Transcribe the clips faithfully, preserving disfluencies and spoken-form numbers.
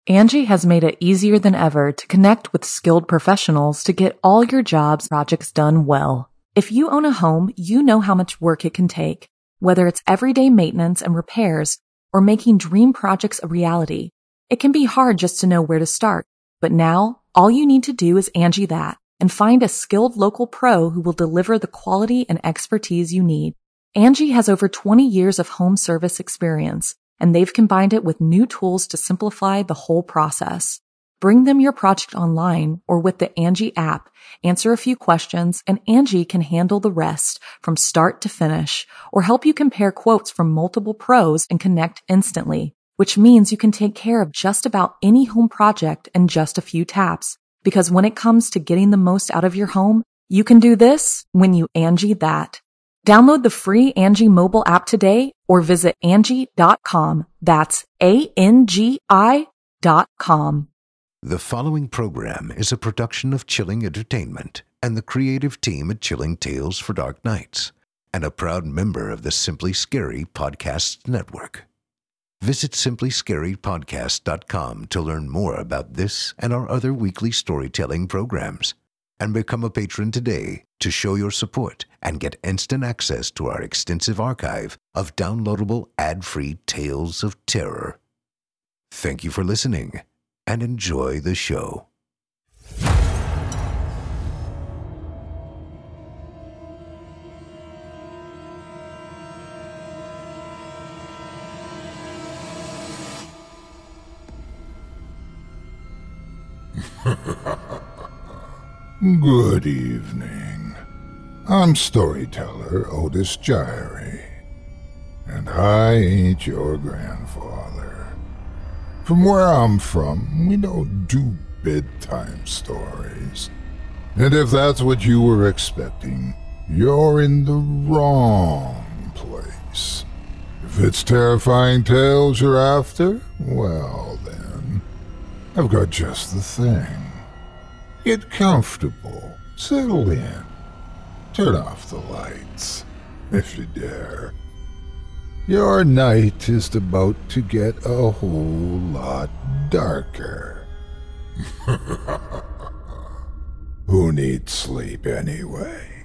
Angie has made it easier than ever to connect with skilled professionals to get all your jobs projects done well. If you own a home, you know how much work it can take, whether it's everyday maintenance and repairs or making dream projects a reality. It can be hard just to know where to start, but now all you need to do is Angie that and find a skilled local pro who will deliver the quality and expertise you need. Angie has over twenty years of home service experience, and they've combined it with new tools to simplify the whole process. Bring them your project online or with the Angie app, answer a few questions, and Angie can handle the rest from start to finish or help you compare quotes from multiple pros and connect instantly, which means you can take care of just about any home project in just a few taps. Because when it comes to getting the most out of your home, you can do this when you Angie that. Download the free Angie mobile app today or visit Angie dot com. That's A N G I dot com. The following program is a production of Chilling Entertainment and the creative team at Chilling Tales for Dark Nights, and a proud member of the Simply Scary Podcasts Network. Visit simply scary podcast dot com to learn more about this and our other weekly storytelling programs, and become a patron today to show your support and get instant access to our extensive archive of downloadable ad-free tales of terror. Thank you for listening and enjoy the show. Good evening. I'm storyteller Otis Gyrie, and I ain't your grandfather. From where I'm from, we don't do bedtime stories. And if that's what you were expecting, you're in the wrong place. If it's terrifying tales you're after, well then, I've got just the thing. Get comfortable, settle in, turn off the lights, if you dare. Your night is about to get a whole lot darker. Who needs sleep anyway?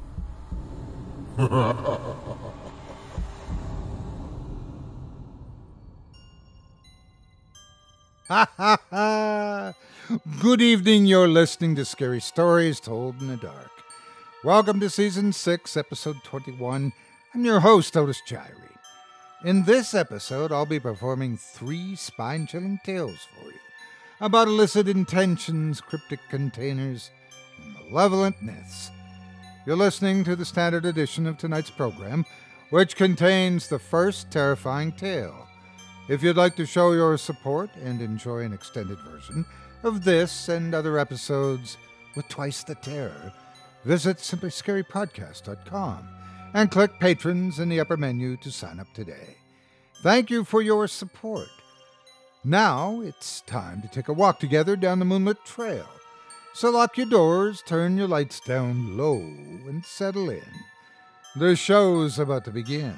Ha ha ha! Good evening, you're listening to Scary Stories Told in the Dark. Welcome to Season six, Episode twenty-one. I'm your host, Otis Gyrie. In this episode, I'll be performing three spine-chilling tales for you about illicit intentions, cryptic containers, and malevolent myths. You're listening to the standard edition of tonight's program, which contains the first terrifying tale. If you'd like to show your support and enjoy an extended version of this and other episodes with twice the terror, visit simply scary podcast dot com and click Patrons in the upper menu to sign up today. Thank you for your support. Now it's time to take a walk together down the moonlit trail. So lock your doors, turn your lights down low, and settle in. The show's about to begin.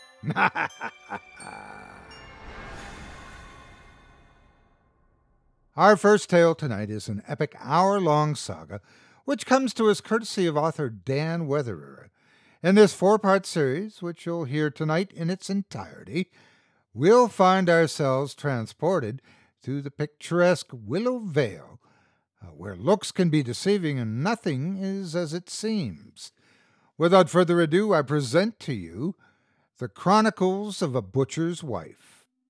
Our first tale tonight is an epic hour-long saga, which comes to us courtesy of author Dan Weatherer. In this four-part series, which you'll hear tonight in its entirety, we'll find ourselves transported to the picturesque Willow Vale, uh, where looks can be deceiving and nothing is as it seems. Without further ado, I present to you The Chronicles of a Butcher's Wife.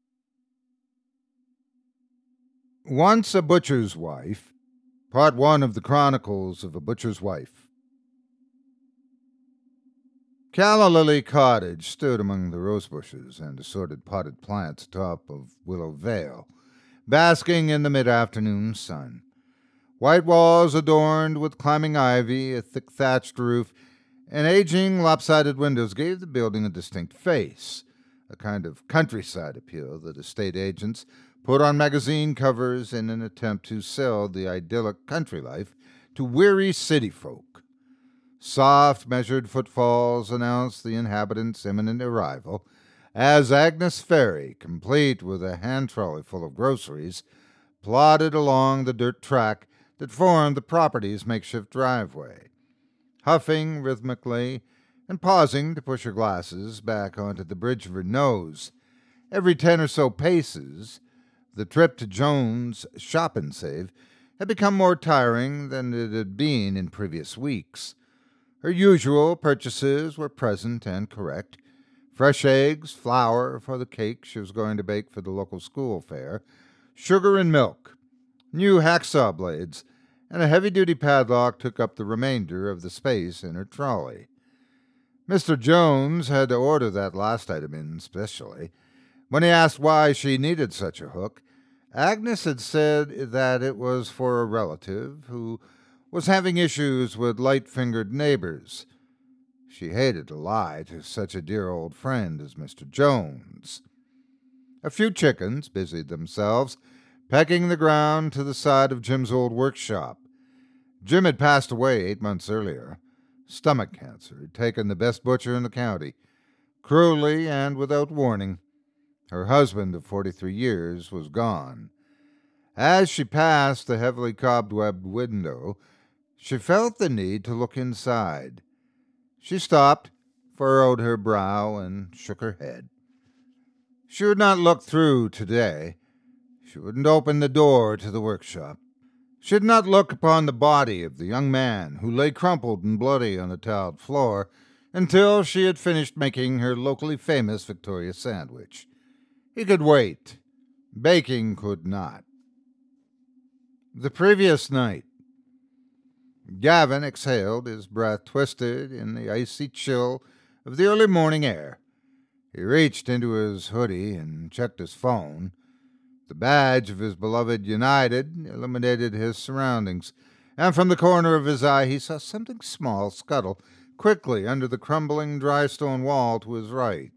Once a Butcher's Wife, Part one of The Chronicles of a Butcher's Wife. Calla Lily Cottage stood among the rose bushes and assorted potted plants atop of Willow Vale, basking in the mid-afternoon sun. White walls adorned with climbing ivy, a thick thatched roof, and aging lopsided windows gave the building a distinct face, a kind of countryside appeal that estate agents put on magazine covers in an attempt to sell the idyllic country life to weary city folk. Soft, measured footfalls announced the inhabitants' imminent arrival, as Agnes Ferry, complete with a hand trolley full of groceries, plodded along the dirt track that formed the property's makeshift driveway, huffing rhythmically and pausing to push her glasses back onto the bridge of her nose. Every ten or so paces, the trip to Jones' Shop and Save had become more tiring than it had been in previous weeks. Her usual purchases were present and correct. Fresh eggs, flour for the cake she was going to bake for the local school fair, sugar and milk, new hacksaw blades, and a heavy-duty padlock took up the remainder of the space in her trolley. Mister Jones had to order that last item in specially. When he asked why she needed such a hook, Agnes had said that it was for a relative who was having issues with light-fingered neighbors. She hated to lie to such a dear old friend as Mister Jones. A few chickens busied themselves, pecking the ground to the side of Jim's old workshop. Jim had passed away eight months earlier. Stomach cancer had taken the best butcher in the county. Cruelly and without warning, her husband of forty-three years was gone. As she passed the heavily cobwebbed window, she felt the need to look inside. She stopped, furrowed her brow, and shook her head. She would not look through today. She wouldn't open the door to the workshop. She did not look upon the body of the young man who lay crumpled and bloody on the tiled floor until she had finished making her locally famous Victoria sandwich. He could wait. Baking could not. The previous night, Gavin exhaled, his breath twisted in the icy chill of the early morning air. He reached into his hoodie and checked his phone. The badge of his beloved United illuminated his surroundings, and from the corner of his eye he saw something small scuttle quickly under the crumbling dry stone wall to his right.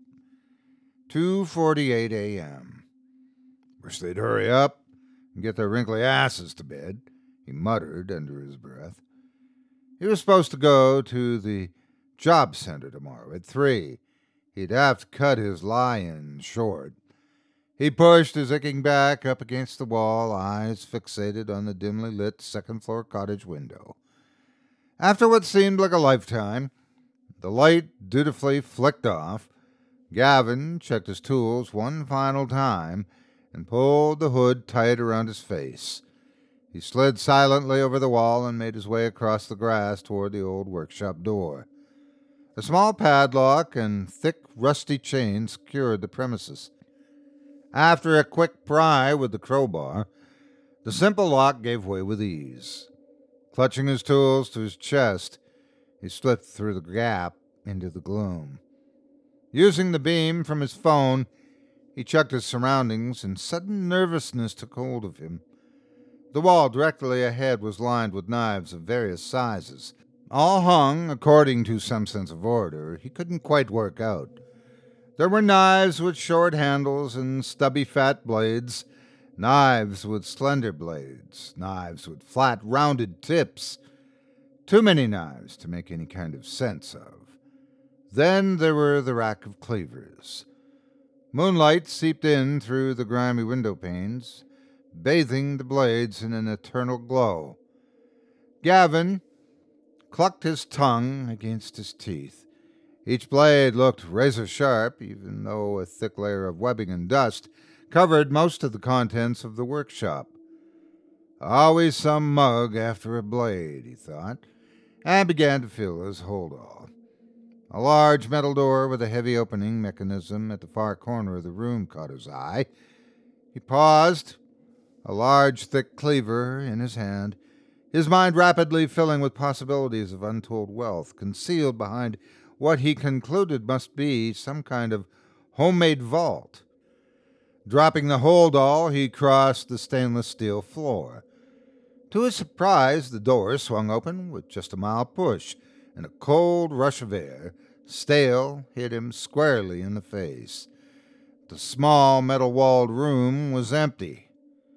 two forty-eight a.m. Wish they'd hurry up and get their wrinkly asses to bed, he muttered under his breath. He was supposed to go to the job center tomorrow at three. He'd have to cut his lie-in short. He pushed his aching back up against the wall, eyes fixated on the dimly lit second-floor cottage window. After what seemed like a lifetime, the light dutifully flicked off. Gavin checked his tools one final time and pulled the hood tight around his face. He slid silently over the wall and made his way across the grass toward the old workshop door. A small padlock and thick, rusty chain secured the premises. After a quick pry with the crowbar, the simple lock gave way with ease. Clutching his tools to his chest, he slipped through the gap into the gloom. Using the beam from his phone, he checked his surroundings, and sudden nervousness took hold of him. The wall directly ahead was lined with knives of various sizes, all hung according to some sense of order he couldn't quite work out. There were knives with short handles and stubby fat blades, knives with slender blades, knives with flat, rounded tips. Too many knives to make any kind of sense of. Then there were the rack of cleavers. Moonlight seeped in through the grimy window panes, bathing the blades in an eternal glow. Gavin clucked his tongue against his teeth. Each blade looked razor-sharp, even though a thick layer of webbing and dust covered most of the contents of the workshop. Always some mug after a blade, he thought, and began to fill his hold-all. A large metal door with a heavy opening mechanism at the far corner of the room caught his eye. He paused, a large, thick cleaver in his hand, his mind rapidly filling with possibilities of untold wealth concealed behind what he concluded must be some kind of homemade vault. Dropping the hold-all, he crossed the stainless steel floor. To his surprise, the door swung open with just a mild push, and a cold rush of air, stale, hit him squarely in the face. The small metal-walled room was empty.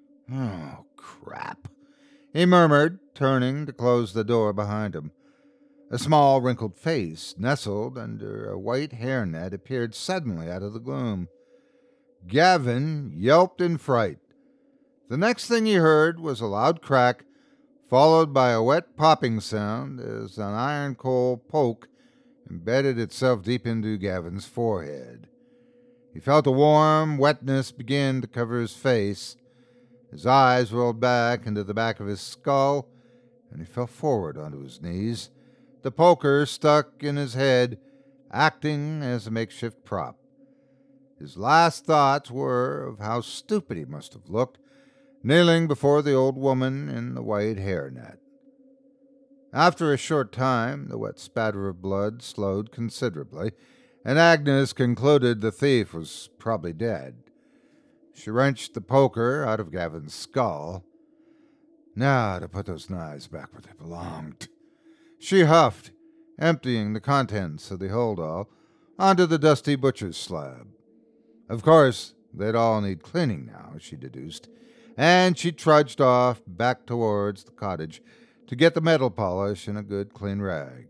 Oh, crap, he murmured, turning to close the door behind him. A small, wrinkled face, nestled under a white hairnet, appeared suddenly out of the gloom. Gavin yelped in fright. The next thing he heard was a loud crack, followed by a wet popping sound as an iron coal poke embedded itself deep into Gavin's forehead. He felt a warm wetness begin to cover his face. His eyes rolled back into the back of his skull, and he fell forward onto his knees, the poker stuck in his head, acting as a makeshift prop. His last thoughts were of how stupid he must have looked, kneeling before the old woman in the white hairnet. After a short time, the wet spatter of blood slowed considerably, and Agnes concluded the thief was probably dead. She wrenched the poker out of Gavin's skull. Now to put those knives back where they belonged. She huffed, emptying the contents of the holdall onto the dusty butcher's slab. Of course, they'd all need cleaning now, she deduced, and she trudged off back towards the cottage to get the metal polish and a good clean rag.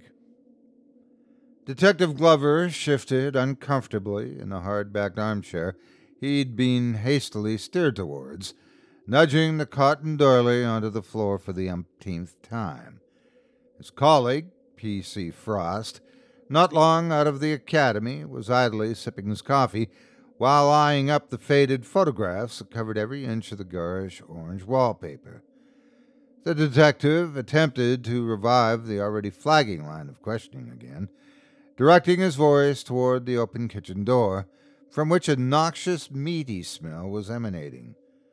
Detective Glover shifted uncomfortably in the hard-backed armchair he'd been hastily steered towards, nudging the cotton doily onto the floor for the umpteenth time. His colleague, P C Frost, not long out of the academy, was idly sipping his coffee while eyeing up the faded photographs that covered every inch of the garish orange wallpaper. The detective attempted to revive the already flagging line of questioning again, directing his voice toward the open kitchen door, from which a noxious, meaty smell was emanating.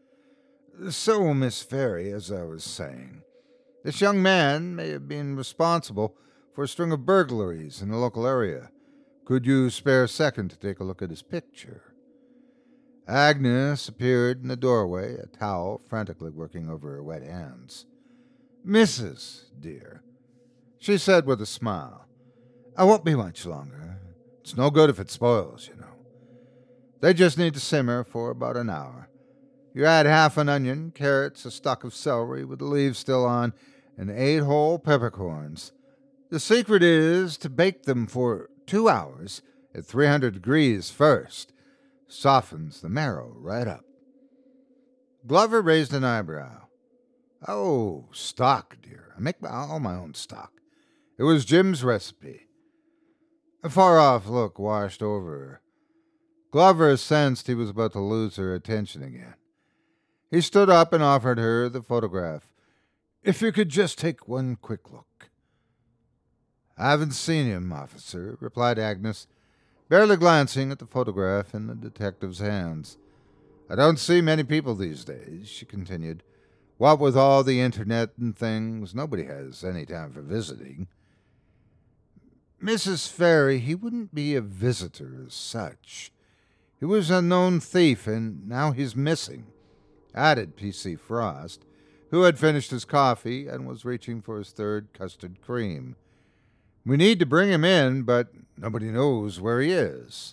So, Miss Ferry, as I was saying, this young man may have been responsible for a string of burglaries in the local area. Could you spare a second to take a look at his picture? Agnes appeared in the doorway, a towel frantically working over her wet hands. Missus, dear, she said with a smile, I won't be much longer. It's no good if it spoils, you know. They just need to simmer for about an hour. You add half an onion, carrots, a stalk of celery with the leaves still on, and eight whole peppercorns. The secret is to bake them for two hours at three hundred degrees first. Softens the marrow right up. Glover raised an eyebrow. Oh, stock, dear. I make my, all my own stock. It was Jim's recipe. A far-off look washed over her. Glover sensed he was about to lose her attention again. He stood up and offered her the photograph. If you could just take one quick look. I haven't seen him, officer, replied Agnes, barely glancing at the photograph in the detective's hands. I don't see many people these days, she continued. What with all the internet and things, nobody has any time for visiting. Missus Ferry, he wouldn't be a visitor as such. He was a known thief, and now he's missing, added P C Frost, who had finished his coffee and was reaching for his third custard cream. We need to bring him in, but nobody knows where he is.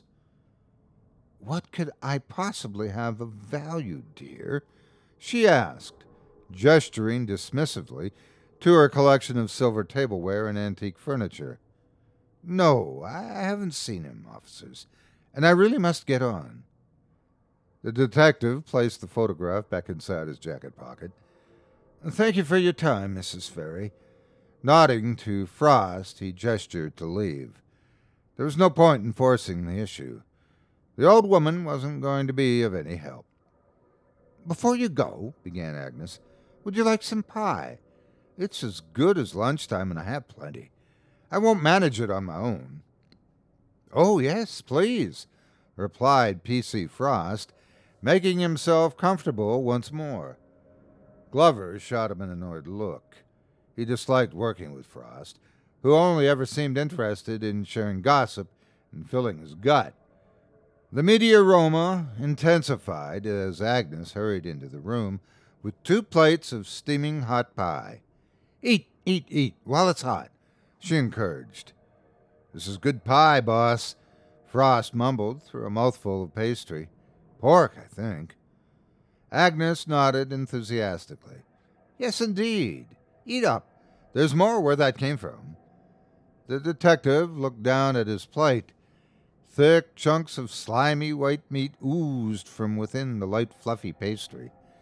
What could I possibly have of value, dear? She asked, gesturing dismissively to her collection of silver tableware and antique furniture. No, I haven't seen him, officers, and I really must get on. The detective placed the photograph back inside his jacket pocket. Thank you for your time, Missus Ferry. Nodding to Frost, he gestured to leave. There was no point in forcing the issue. The old woman wasn't going to be of any help. Before you go, began Agnes, would you like some pie? It's as good as lunchtime, and I have plenty. I won't manage it on my own. Oh, yes, please, replied P C Frost, making himself comfortable once more. Glover shot him an annoyed look. He disliked working with Frost, who only ever seemed interested in sharing gossip and filling his gut. The meaty aroma intensified as Agnes hurried into the room with two plates of steaming hot pie. Eat, eat, eat, while it's hot, she encouraged. This is good pie, boss, Frost mumbled through a mouthful of pastry. Pork, I think. Agnes nodded enthusiastically. Yes, indeed. Eat up. There's more where that came from. The detective looked down at his plate. Thick chunks of slimy white meat oozed from within the light, fluffy pastry.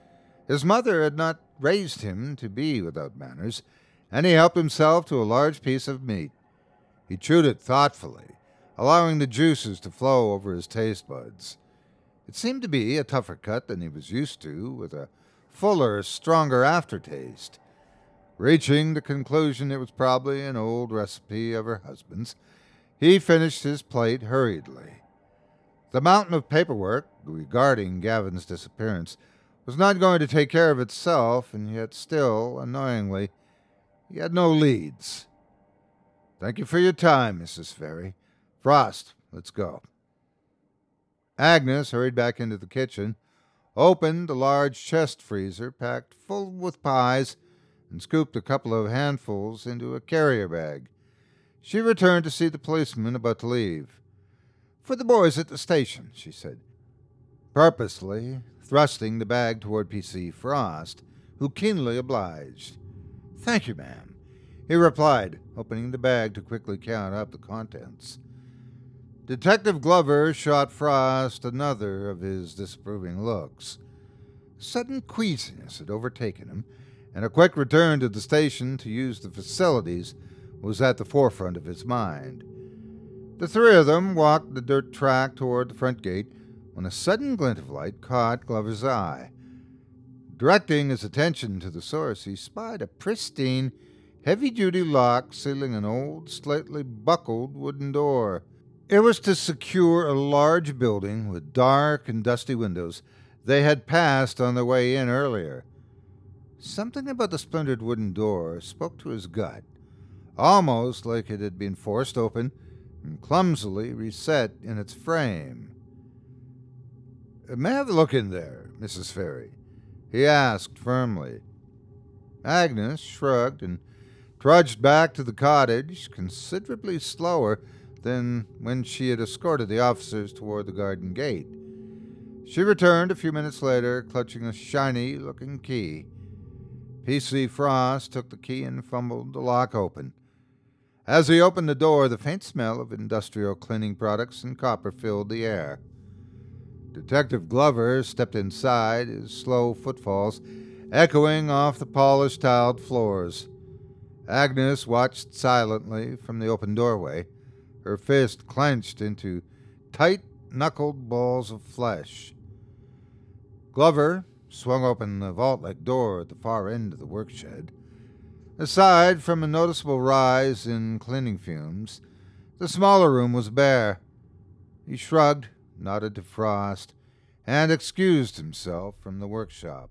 His mother had not raised him to be without manners, and he helped himself to a large piece of meat. He chewed it thoughtfully, allowing the juices to flow over his taste buds. It seemed to be a tougher cut than he was used to, with a fuller, stronger aftertaste. Reaching the conclusion it was probably an old recipe of her husband's, he finished his plate hurriedly. The mountain of paperwork regarding Gavin's disappearance was not going to take care of itself, and yet still, annoyingly, he had no leads. "Thank you for your time, Missus Ferry. Frost, let's go." Agnes hurried back into the kitchen, opened a large chest freezer packed full with pies, and scooped a couple of handfuls into a carrier bag. She returned to see the policeman about to leave. "For the boys at the station," she said, purposely thrusting the bag toward P C Frost, who keenly obliged. "Thank you, ma'am," he replied, opening the bag to quickly count up the contents. Detective Glover shot Frost another of his disapproving looks. Sudden queasiness had overtaken him, and a quick return to the station to use the facilities was at the forefront of his mind. The three of them walked the dirt track toward the front gate when a sudden glint of light caught Glover's eye. Directing his attention to the source, he spied a pristine, heavy-duty lock sealing an old, slightly buckled wooden door. It was to secure a large building with dark and dusty windows they had passed on their way in earlier. Something about the splintered wooden door spoke to his gut, almost like it had been forced open and clumsily reset in its frame. "May I have a look in there, Missus Ferry?" he asked firmly. Agnes shrugged and trudged back to the cottage, considerably slower than when she had escorted the officers toward the garden gate. She returned a few minutes later, clutching a shiny-looking key. P C Frost took the key and fumbled the lock open. As he opened the door, the faint smell of industrial cleaning products and copper filled the air. Detective Glover stepped inside, his slow footfalls echoing off the polished tiled floors. Agnes watched silently from the open doorway, her fist clenched into tight-knuckled balls of flesh. Glover swung open the vault-like door at the far end of the workshed. Aside from a noticeable rise in cleaning fumes, the smaller room was bare. He shrugged, nodded to Frost, and excused himself from the workshop.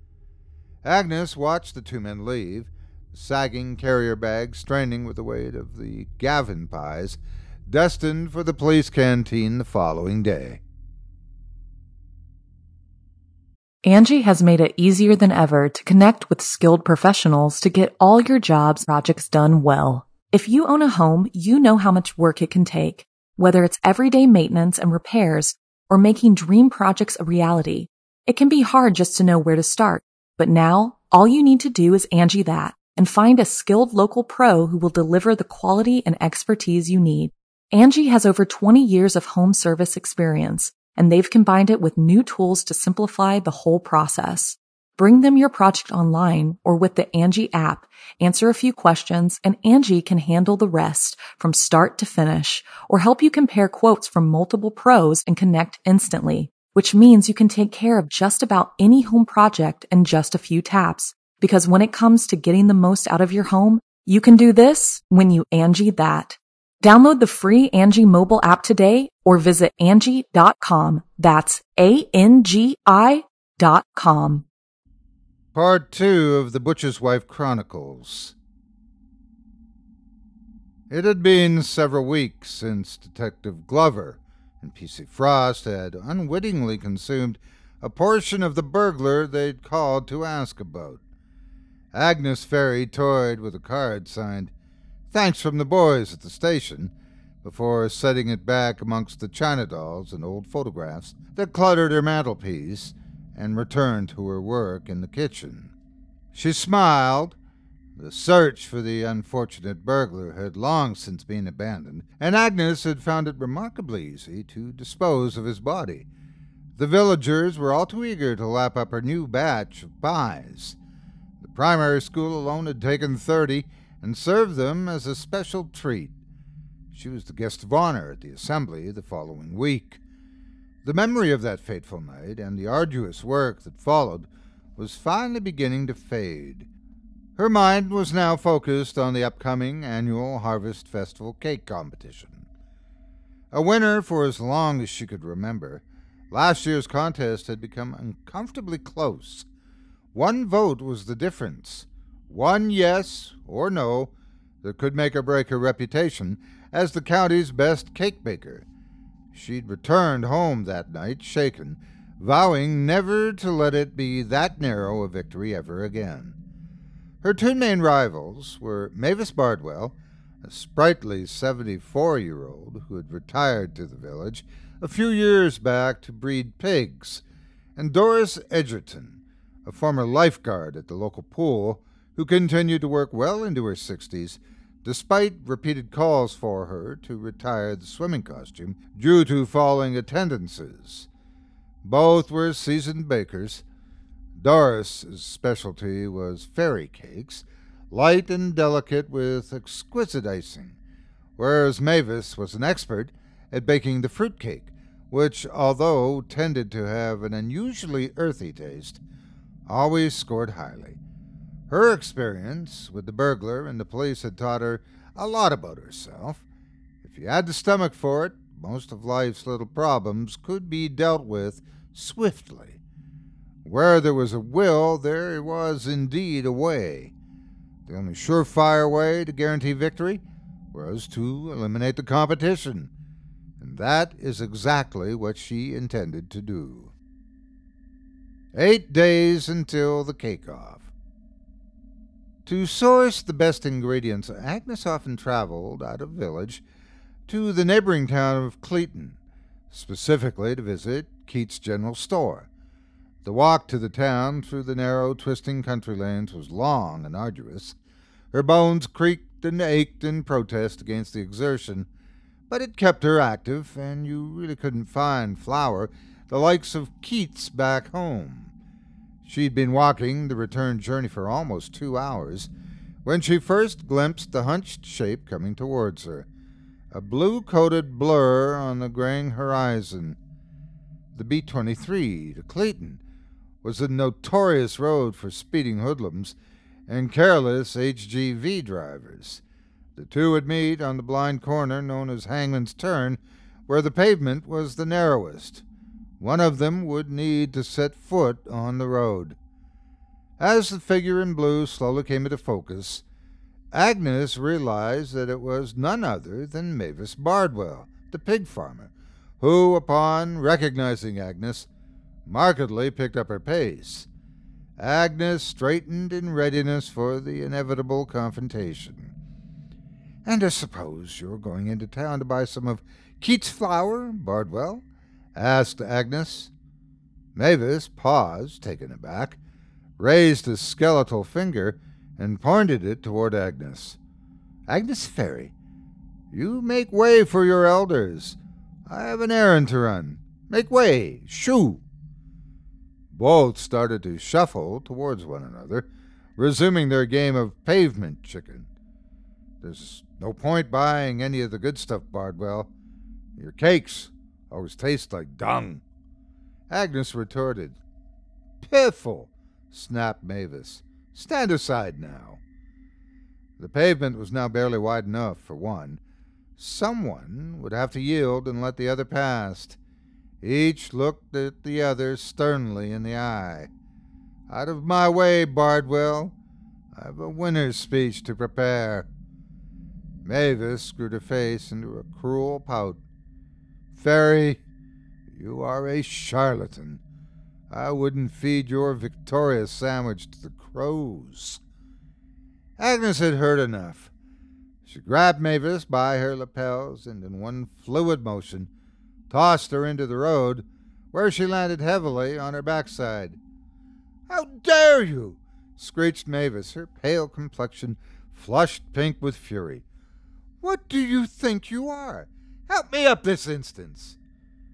Agnes watched the two men leave, the sagging carrier bag straining with the weight of the Gavin pies, destined for the police canteen the following day. Angie has made it easier than ever to connect with skilled professionals to get all your jobs projects done well. If you own a home, you know how much work it can take, whether it's everyday maintenance and repairs or making dream projects a reality. It can be hard just to know where to start, but now all you need to do is Angie that and find a skilled local pro who will deliver the quality and expertise you need. Angie has over twenty years of home service experience, and they've combined it with new tools to simplify the whole process. Bring them your project online or with the Angie app, answer a few questions, and Angie can handle the rest from start to finish, or help you compare quotes from multiple pros and connect instantly, which means you can take care of just about any home project in just a few taps. Because when it comes to getting the most out of your home, you can do this when you Angie that. Download the free Angie mobile app today or visit Angie dot com. That's A N G I dot com. Part two of The Butcher's Wife Chronicles. It had been several weeks since Detective Glover and P C Frost had unwittingly consumed a portion of the burglar they'd called to ask about. Agnes Ferry toyed with a card signed, "Thanks from the boys at the station," before setting it back amongst the china dolls and old photographs that cluttered her mantelpiece, and returned to her work in the kitchen. She smiled. The search for the unfortunate burglar had long since been abandoned, and Agnes had found it remarkably easy to dispose of his body. The villagers were all too eager to lap up her new batch of pies. The primary school alone had taken thirty and served them as a special treat. She was the guest of honor at the assembly the following week. The memory of that fateful night and the arduous work that followed was finally beginning to fade. Her mind was now focused on the upcoming annual Harvest Festival cake competition. A winner for as long as she could remember, last year's contest had become uncomfortably close. One vote was the difference. One yes or no that could make or break her reputation as the county's best cake baker. She'd returned home that night shaken, vowing never to let it be that narrow a victory ever again. Her two main rivals were Mavis Bardwell, a sprightly seventy-four-year-old who had retired to the village a few years back to breed pigs, and Doris Edgerton, a former lifeguard at the local pool who continued to work well into her sixties despite repeated calls for her to retire the swimming costume due to falling attendances. Both were seasoned bakers. Doris's specialty was fairy cakes, light and delicate with exquisite icing, whereas Mavis was an expert at baking the fruit cake, which, although tended to have an unusually earthy taste, always scored highly. Her experience with the burglar and the police had taught her a lot about herself. If you had the stomach for it, most of life's little problems could be dealt with swiftly. Where there was a will, there was indeed a way. The only surefire way to guarantee victory was to eliminate the competition, and that is exactly what she intended to do. Eight days until the cake-off. To source the best ingredients, Agnes often traveled out of village to the neighboring town of Cleeton, specifically to visit Keats' General Store. The walk to the town through the narrow, twisting country lanes was long and arduous. Her bones creaked and ached in protest against the exertion, but it kept her active, and you really couldn't find flour the likes of Keats back home. She'd been walking the return journey for almost two hours when she first glimpsed the hunched shape coming towards her, a blue-coated blur on the graying horizon. The B twenty-three to Cleeton was a notorious road for speeding hoodlums and careless H G V drivers. The two would meet on the blind corner known as Hangman's Turn, where the pavement was the narrowest. One of them would need to set foot on the road. As the figure in blue slowly came into focus, Agnes realized that it was none other than Mavis Bardwell, the pig farmer, who, upon recognizing Agnes, markedly picked up her pace. Agnes straightened in readiness for the inevitable confrontation. "And I suppose you're going into town to buy some of Keats' flour, Bardwell?" asked Agnes. Mavis paused, taken aback, raised a skeletal finger, and pointed it toward Agnes. "Agnes Ferry, you make way for your elders. I have an errand to run. Make way! Shoo!" Both started to shuffle towards one another, resuming their game of pavement chicken. "There's no point buying any of the good stuff, Bardwell. Your cakes always taste like dung." Agnes retorted. "Piffle!" snapped Mavis. "Stand aside now." The pavement was now barely wide enough for one. Someone would have to yield and let the other pass. Each looked at the other sternly in the eye. "Out of my way, Bardwell. I've a winner's speech to prepare." Mavis screwed her face into a cruel pout. "Ferry, you are a charlatan. I wouldn't feed your Victoria sandwich to the crows." Agnes had heard enough. She grabbed Mavis by her lapels and in one fluid motion tossed her into the road, where she landed heavily on her backside. "How dare you!" screeched Mavis, her pale complexion flushed pink with fury. "What do you think you are? Help me up this instant."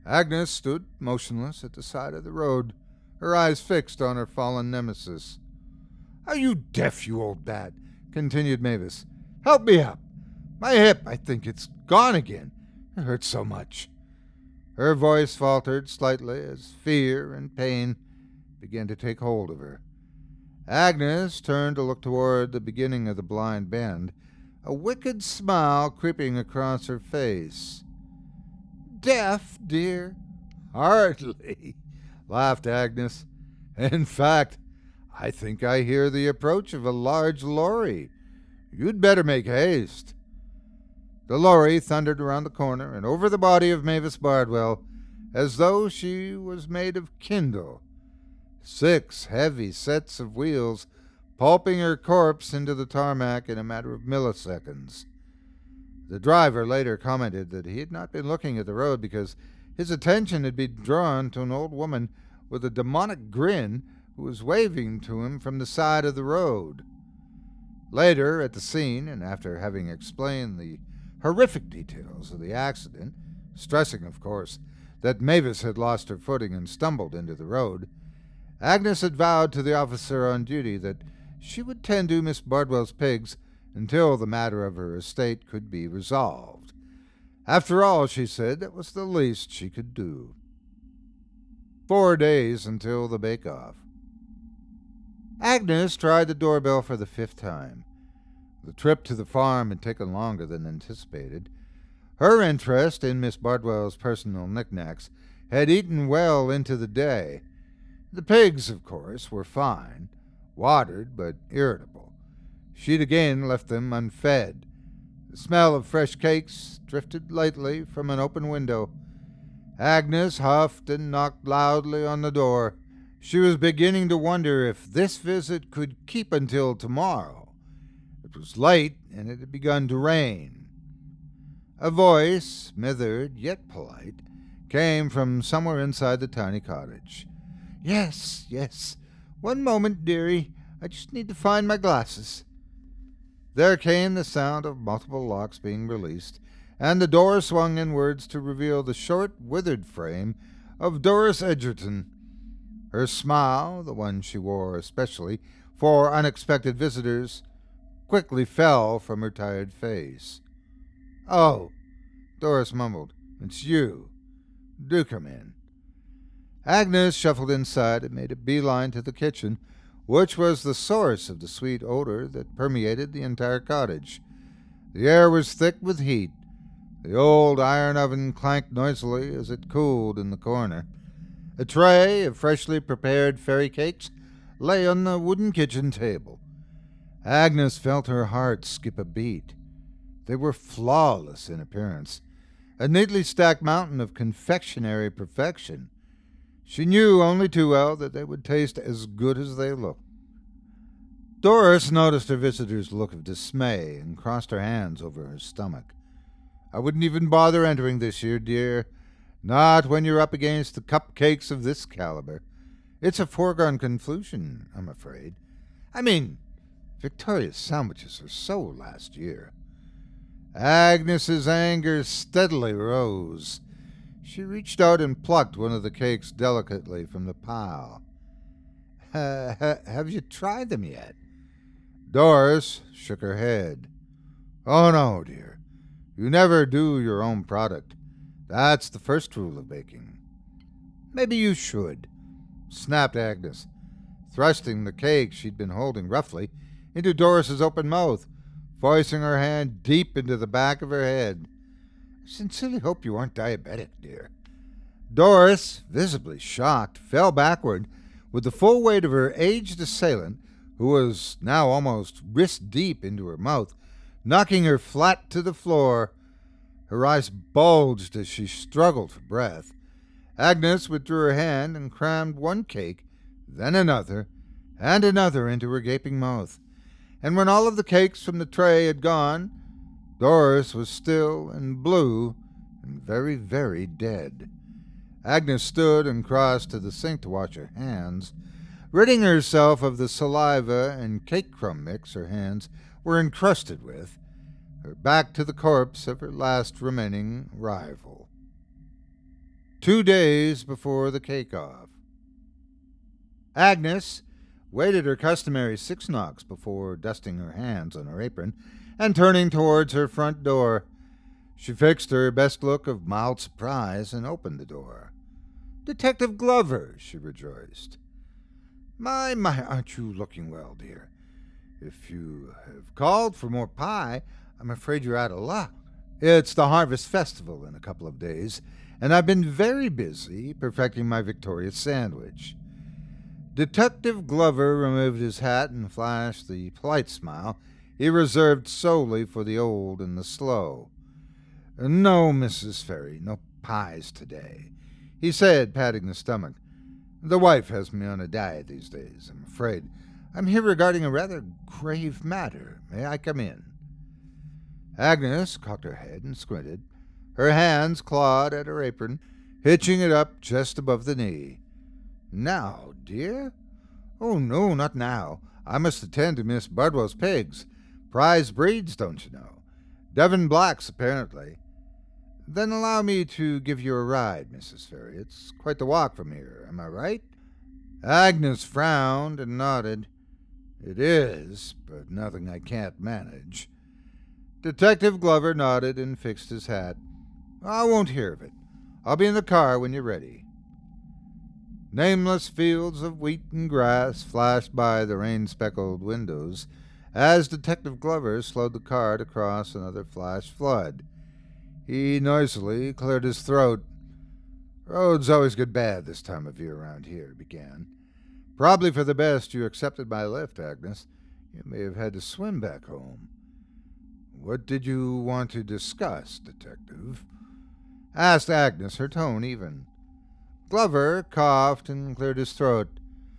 Agnes stood motionless at the side of the road, her eyes fixed on her fallen nemesis. "Are you deaf, you old bat?" continued Mavis. "Help me up. My hip, I think it's gone again. It hurts so much." Her voice faltered slightly as fear and pain began to take hold of her. Agnes turned to look toward the beginning of the blind bend, a wicked smile creeping across her face. "Deaf, dear? Hardly," laughed Agnes. "In fact, I think I hear the approach of a large lorry. You'd better make haste." The lorry thundered around the corner and over the body of Mavis Bardwell as though she was made of kindle. Six heavy sets of wheels pulping her corpse into the tarmac in a matter of milliseconds. The driver later commented that he had not been looking at the road because his attention had been drawn to an old woman with a demonic grin who was waving to him from the side of the road. Later, at the scene, and after having explained the horrific details of the accident, stressing, of course, that Mavis had lost her footing and stumbled into the road, Agnes had vowed to the officer on duty that she would tend to Miss Bardwell's pigs until the matter of her estate could be resolved. After all, she said, that was the least she could do. Four days until the bake-off. Agnes tried the doorbell for the fifth time. The trip to the farm had taken longer than anticipated. Her interest in Miss Bardwell's personal knickknacks had eaten well into the day. The pigs, of course, were fine, watered but irritable. She'd again left them unfed. The smell of fresh cakes drifted lightly from an open window. Agnes huffed and knocked loudly on the door. She was beginning to wonder if this visit could keep until tomorrow. It was late, and it had begun to rain. A voice, smothered yet polite, came from somewhere inside the tiny cottage. "Yes, yes. One moment, dearie. I just need to find my glasses." There came the sound of multiple locks being released, and the door swung inwards to reveal the short, withered frame of Doris Edgerton. Her smile, the one she wore especially for unexpected visitors, quickly fell from her tired face. "Oh," Doris mumbled, "it's you. Do come in." Agnes shuffled inside and made a beeline to the kitchen, which was the source of the sweet odor that permeated the entire cottage. The air was thick with heat. The old iron oven clanked noisily as it cooled in the corner. A tray of freshly prepared fairy cakes lay on the wooden kitchen table. Agnes felt her heart skip a beat. They were flawless in appearance, a neatly stacked mountain of confectionery perfection. She knew only too well that they would taste as good as they looked. Doris noticed her visitor's look of dismay and crossed her hands over her stomach. "I wouldn't even bother entering this year, dear. Not when you're up against the cupcakes of this caliber. It's a foregone conclusion, I'm afraid. I mean, Victoria's sandwiches are so last year." Agnes's anger steadily rose. She reached out and plucked one of the cakes delicately from the pile. Uh, ha- have you tried them yet?" Doris shook her head. "Oh, no, dear. You never do your own product. That's the first rule of baking." "Maybe you should," snapped Agnes, thrusting the cake she'd been holding roughly into Doris's open mouth, voicing her hand deep into the back of her head. "I sincerely hope you aren't diabetic, dear." Doris, visibly shocked, fell backward with the full weight of her aged assailant, who was now almost wrist-deep into her mouth, knocking her flat to the floor. Her eyes bulged as she struggled for breath. Agnes withdrew her hand and crammed one cake, then another, and another into her gaping mouth. And when all of the cakes from the tray had gone, Doris was still and blue and very, very dead. Agnes stood and crossed to the sink to wash her hands, ridding herself of the saliva and cake crumb mix her hands were encrusted with, her back to the corpse of her last remaining rival. two days before the cake-off. Agnes waited her customary six knocks before dusting her hands on her apron and turning towards her front door. She fixed her best look of mild surprise and opened the door. "Detective Glover," she rejoiced. My, my, aren't you looking well, dear? If you have called for more pie, I'm afraid you're out of luck. It's the Harvest Festival in a couple of days, and I've been very busy perfecting my Victoria sandwich." Detective Glover removed his hat and flashed the polite smile he reserved solely for the old and the slow. "No, Missus Ferry, no pies today," he said, patting the stomach. "The wife has me on a diet these days, I'm afraid. I'm here regarding a rather grave matter. May I come in?" Agnes cocked her head and squinted. Her hands clawed at her apron, hitching it up just above the knee. "Now, dear?" "Oh, no, not now. I must attend to Miss Bardwell's pigs. Prize breeds, don't you know? Devon Blacks, apparently." "Then allow me to give you a ride, Missus Ferry. It's quite the walk from here, am I right?" Agnes frowned and nodded. "It is, but nothing I can't manage." Detective Glover nodded and fixed his hat. "I won't hear of it. I'll be in the car when you're ready." Nameless fields of wheat and grass flashed by the rain-speckled windows as Detective Glover slowed the car to cross another flash flood. He noisily cleared his throat. "Roads always get bad this time of year around here," he began. "Probably for the best you accepted my lift, Agnes. You may have had to swim back home." "What did you want to discuss, Detective?" asked Agnes, her tone even. Glover coughed and cleared his throat.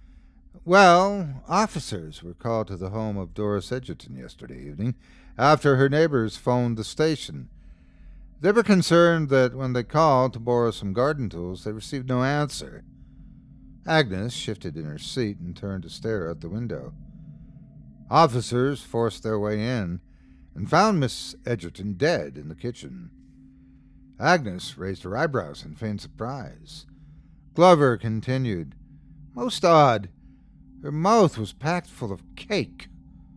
"Well, officers were called to the home of Doris Edgerton yesterday evening after her neighbors phoned the station. They were concerned that when they called to borrow some garden tools, they received no answer." Agnes shifted in her seat and turned to stare out the window. Officers forced their way in and found Miss Edgerton dead in the kitchen. Agnes raised her eyebrows in feigned surprise. Glover continued, "Most odd. Her mouth was packed full of cake."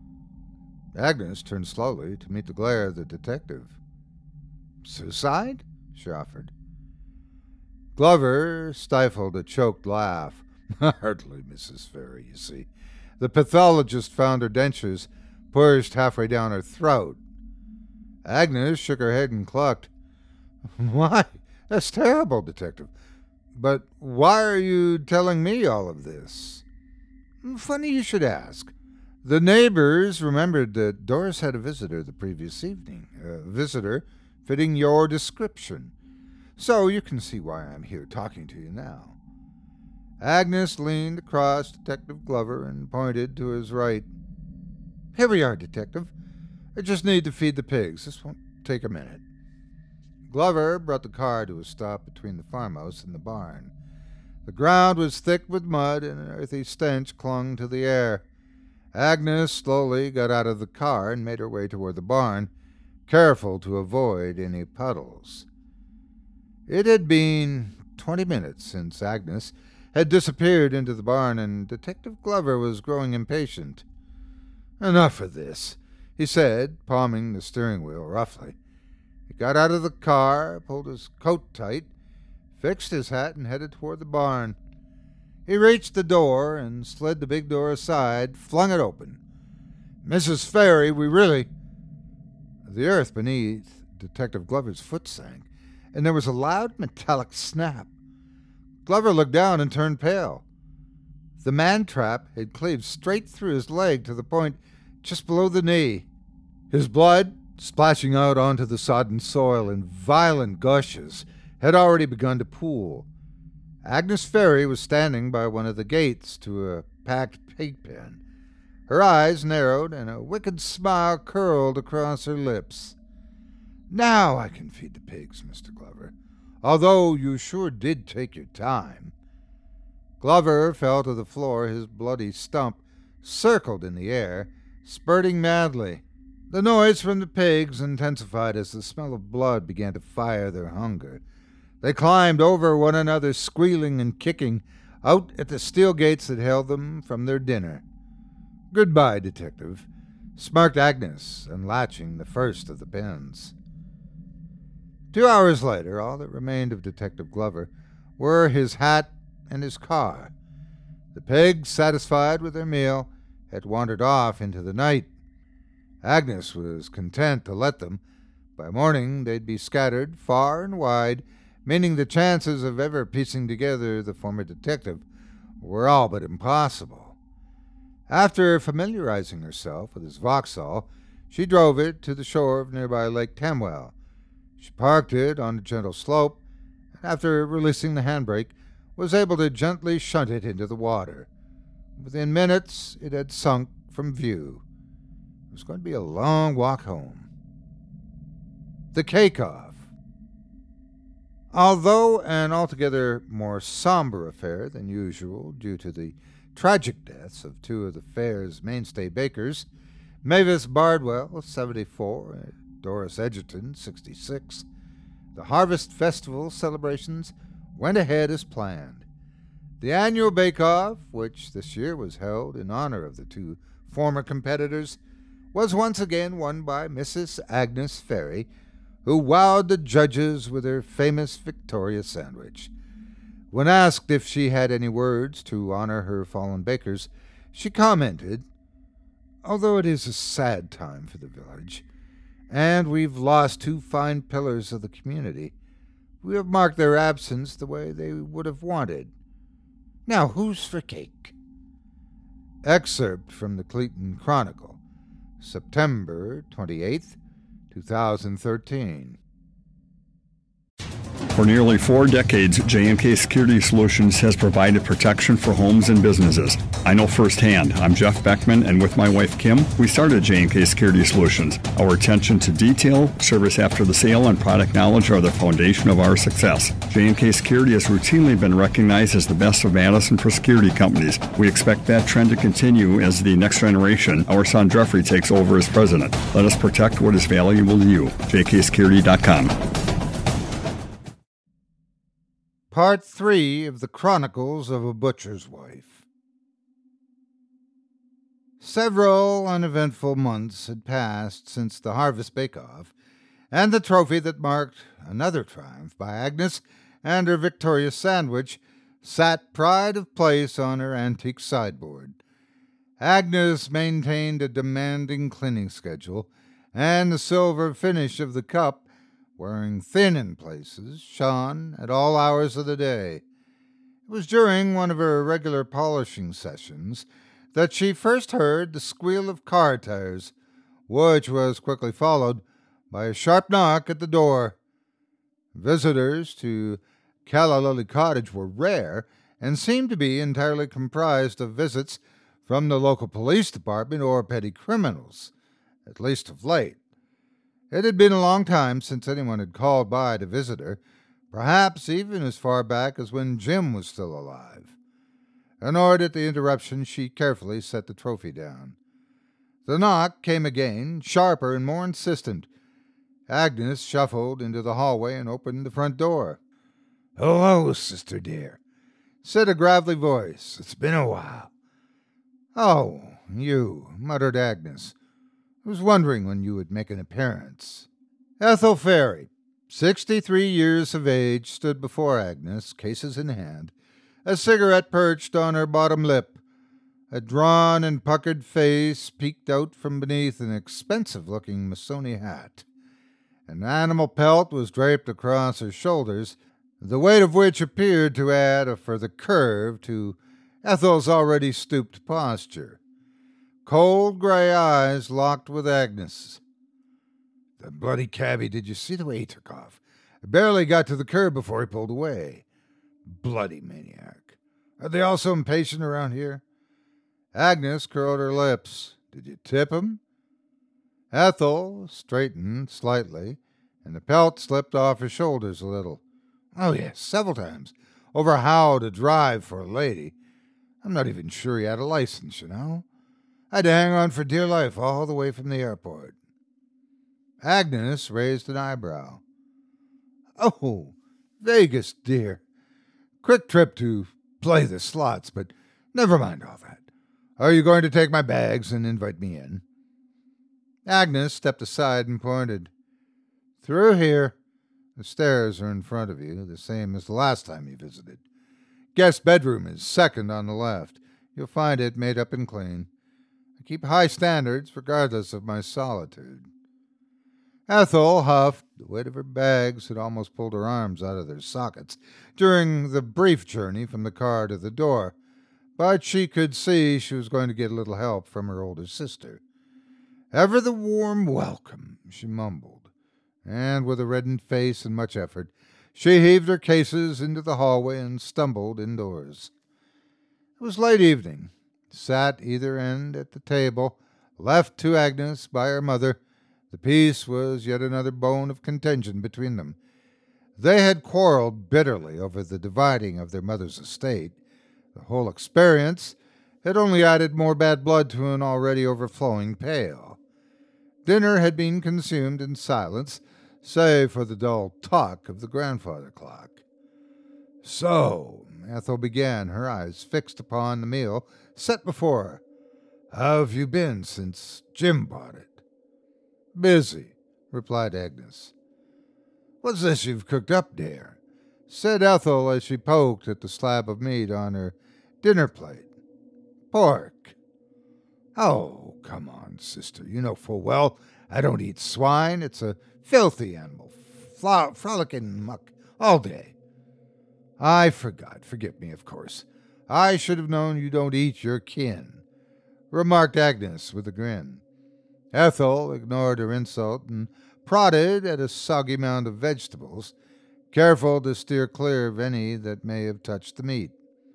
Agnes turned slowly to meet the glare of the detective. "Suicide?" she offered. Glover stifled a choked laugh. "Hardly, Missus Ferry, you see. The pathologist found her dentures pushed halfway down her throat." Agnes shook her head and clucked. "Why, that's terrible, Detective. But why are you telling me all of this?" "Funny you should ask. The neighbors remembered that Doris had a visitor the previous evening, a visitor fitting your description. So you can see why I'm here talking to you now." Agnes leaned across Detective Glover and pointed to his right. "Here we are, Detective. I just need to feed the pigs. This won't take a minute." Glover brought the car to a stop between the farmhouse and the barn. The ground was thick with mud, and an earthy stench clung to the air. Agnes slowly got out of the car and made her way toward the barn, careful to avoid any puddles. It had been twenty minutes since Agnes had disappeared into the barn, and Detective Glover was growing impatient. "Enough of this," he said, palming the steering wheel roughly. He got out of the car, pulled his coat tight, fixed his hat, and headed toward the barn. He reached the door and slid the big door aside, flung it open. "Missus Ferry, we really—" The earth beneath Detective Glover's foot sank, and there was a loud metallic snap. Glover looked down and turned pale. The man-trap had cleaved straight through his leg to the point just below the knee. His blood, splashing out onto the sodden soil in violent gushes, had already begun to pool. Agnes Ferry was standing by one of the gates to a packed pig pen. Her eyes narrowed, and a wicked smile curled across her lips. "Now I can feed the pigs, Mister Glover, although you sure did take your time." Glover fell to the floor, his bloody stump circled in the air, spurting madly. The noise from the pigs intensified as the smell of blood began to fire their hunger. They climbed over one another, squealing and kicking, out at the steel gates that held them from their dinner. "Goodbye, detective," smirked Agnes, unlatching the first of the pins. Two hours later, all that remained of Detective Glover were his hat and his car. The pigs, satisfied with their meal, had wandered off into the night. Agnes was content to let them. By morning they'd be scattered far and wide, meaning the chances of ever piecing together the former detective were all but impossible. After familiarizing herself with his Vauxhall, she drove it to the shore of nearby Lake Tamwell. She parked it on a gentle slope, and after releasing the handbrake, was able to gently shunt it into the water. Within minutes, it had sunk from view. It was going to be a long walk home. The Cake-Off. Although an altogether more somber affair than usual due to the tragic deaths of two of the fair's mainstay bakers, Mavis Bardwell, seventy-four, and Doris Edgerton, sixty-six, the Harvest Festival celebrations went ahead as planned. The annual bake-off, which this year was held in honor of the two former competitors, was once again won by Missus Agnes Ferry, who wowed the judges with her famous Victoria sandwich. When asked if she had any words to honor her fallen bakers, she commented, "Although it is a sad time for the village, and we've lost two fine pillars of the community, we have marked their absence the way they would have wanted. Now who's for cake?" Excerpt from the Cleveland Chronicle, September twenty-eighth, twenty thirteen. For nearly four decades, J and K Security Solutions has provided protection for homes and businesses. I know firsthand. I'm Jeff Beckman, and with my wife Kim, we started J and K Security Solutions. Our attention to detail, service after the sale, and product knowledge are the foundation of our success. J and K Security has routinely been recognized as the best of Madison for security companies. We expect that trend to continue as the next generation, our son Jeffrey, takes over as president. Let us protect what is valuable to you. J K security dot com. Part three of the Chronicles of a Butcher's Wife. Several uneventful months had passed since the Harvest Bake-Off, and the trophy that marked another triumph by Agnes and her Victoria sandwich sat pride of place on her antique sideboard. Agnes maintained a demanding cleaning schedule, and the silver finish of the cup, wearing thin in places, shone at all hours of the day. It was during one of her regular polishing sessions that she first heard the squeal of car tires, which was quickly followed by a sharp knock at the door. Visitors to Calla Lily Cottage were rare and seemed to be entirely comprised of visits from the local police department or petty criminals, at least of late. It had been a long time since anyone had called by to visit her, perhaps even as far back as when Jim was still alive. Annoyed at the interruption, she carefully set the trophy down. The knock came again, sharper and more insistent. Agnes shuffled into the hallway and opened the front door. "Hello, sister dear," said a gravelly voice. "It's been a while." "Oh, you," muttered Agnes. "I was wondering when you would make an appearance." Ethel Ferry, sixty-three years of age, stood before Agnes, cases in hand, a cigarette perched on her bottom lip. A drawn and puckered face peeked out from beneath an expensive-looking Missoni hat. An animal pelt was draped across her shoulders, the weight of which appeared to add a further curve to Ethel's already stooped posture. Cold gray eyes locked with Agnes. "The bloody cabby, did you see the way he took off? I barely got to the curb before he pulled away. Bloody maniac. Are they all so impatient around here?" Agnes curled her lips. "Did you tip him?" Ethel straightened slightly, and the pelt slipped off her shoulders a little. "Oh, yes, several times. Over how to drive for a lady. I'm not even sure he had a license, you know. I had to hang on for dear life all the way from the airport." Agnes raised an eyebrow. "Oh, Vegas, dear. Quick trip to play the slots, but never mind all that. Are you going to take my bags and invite me in?" Agnes stepped aside and pointed. "Through here. The stairs are in front of you, the same as the last time you visited. Guest bedroom is second on the left. You'll find it made up and clean. I keep high standards regardless of my solitude." Ethel huffed. The weight of her bags had almost pulled her arms out of their sockets during the brief journey from the car to the door, but she could see she was going to get a little help from her older sister. "Ever the warm welcome," she mumbled, and with a reddened face and much effort, she heaved her cases into the hallway and stumbled indoors. It was late evening. Sat either end at the table, left to Agnes by her mother. The peace was yet another bone of contention between them. They had quarreled bitterly over the dividing of their mother's estate. The whole experience had only added more bad blood to an already overflowing pail. Dinner had been consumed in silence, save for the dull talk of the grandfather clock. "So," Ethel began, her eyes fixed upon the meal set before her, "how have you been since Jim bought it?" "Busy," replied Agnes. "What's this you've cooked up, dear?" said Ethel as she poked at the slab of meat on her dinner plate. "Pork." "Oh, come on, sister. You know full well I don't eat swine. It's a filthy animal, Fla- frolicking muck all day." "I forgot. Forgive me, of course. I should have known you don't eat your kin," remarked Agnes with a grin. Ethel ignored her insult and prodded at a soggy mound of vegetables, careful to steer clear of any that may have touched the meat.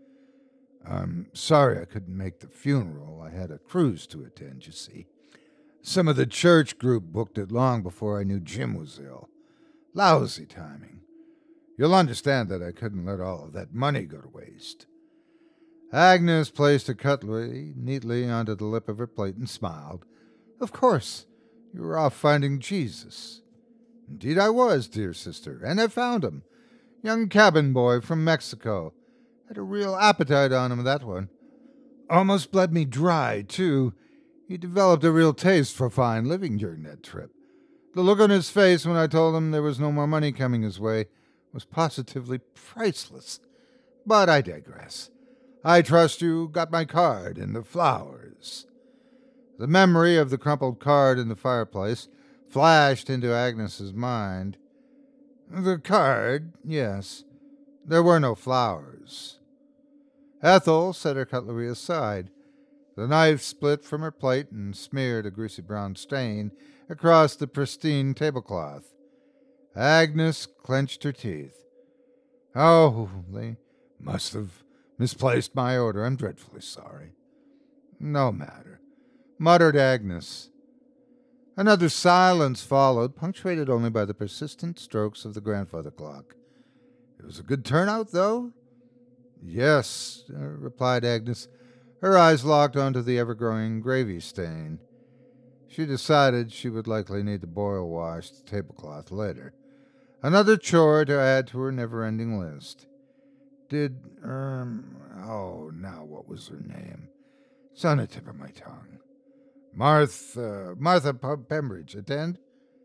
"I'm sorry I couldn't make the funeral. I had a cruise to attend, you see. Some of the church group booked it long before I knew Jim was ill. Lousy timing. You'll understand that I couldn't let all of that money go to waste." Agnes placed her cutlery neatly onto the lip of her plate and smiled. "Of course, you were off finding Jesus." "Indeed I was, dear sister, and I found him. Young cabin boy from Mexico. Had a real appetite on him, that one. Almost bled me dry, too. He developed a real taste for fine living during that trip. The look on his face when I told him there was no more money coming his way was positively priceless. But I digress. I trust you got my card and the flowers." The memory of the crumpled card in the fireplace flashed into Agnes's mind. "The card, yes. There were no flowers." Ethel set her cutlery aside. The knife split from her plate and smeared a greasy brown stain across the pristine tablecloth. Agnes clenched her teeth. "Oh, they must have misplaced my order. I'm dreadfully sorry." "No matter," muttered Agnes. Another silence followed, punctuated only by the persistent strokes of the grandfather clock. "It was a good turnout, though?" "Yes," uh, replied Agnes, her eyes locked onto the ever-growing gravy stain. She decided she would likely need to boil wash the tablecloth later. Another chore to add to her never-ending list. Did, um, oh, now what was her name? It's on the tip of my tongue. Martha, Martha Pembridge attend?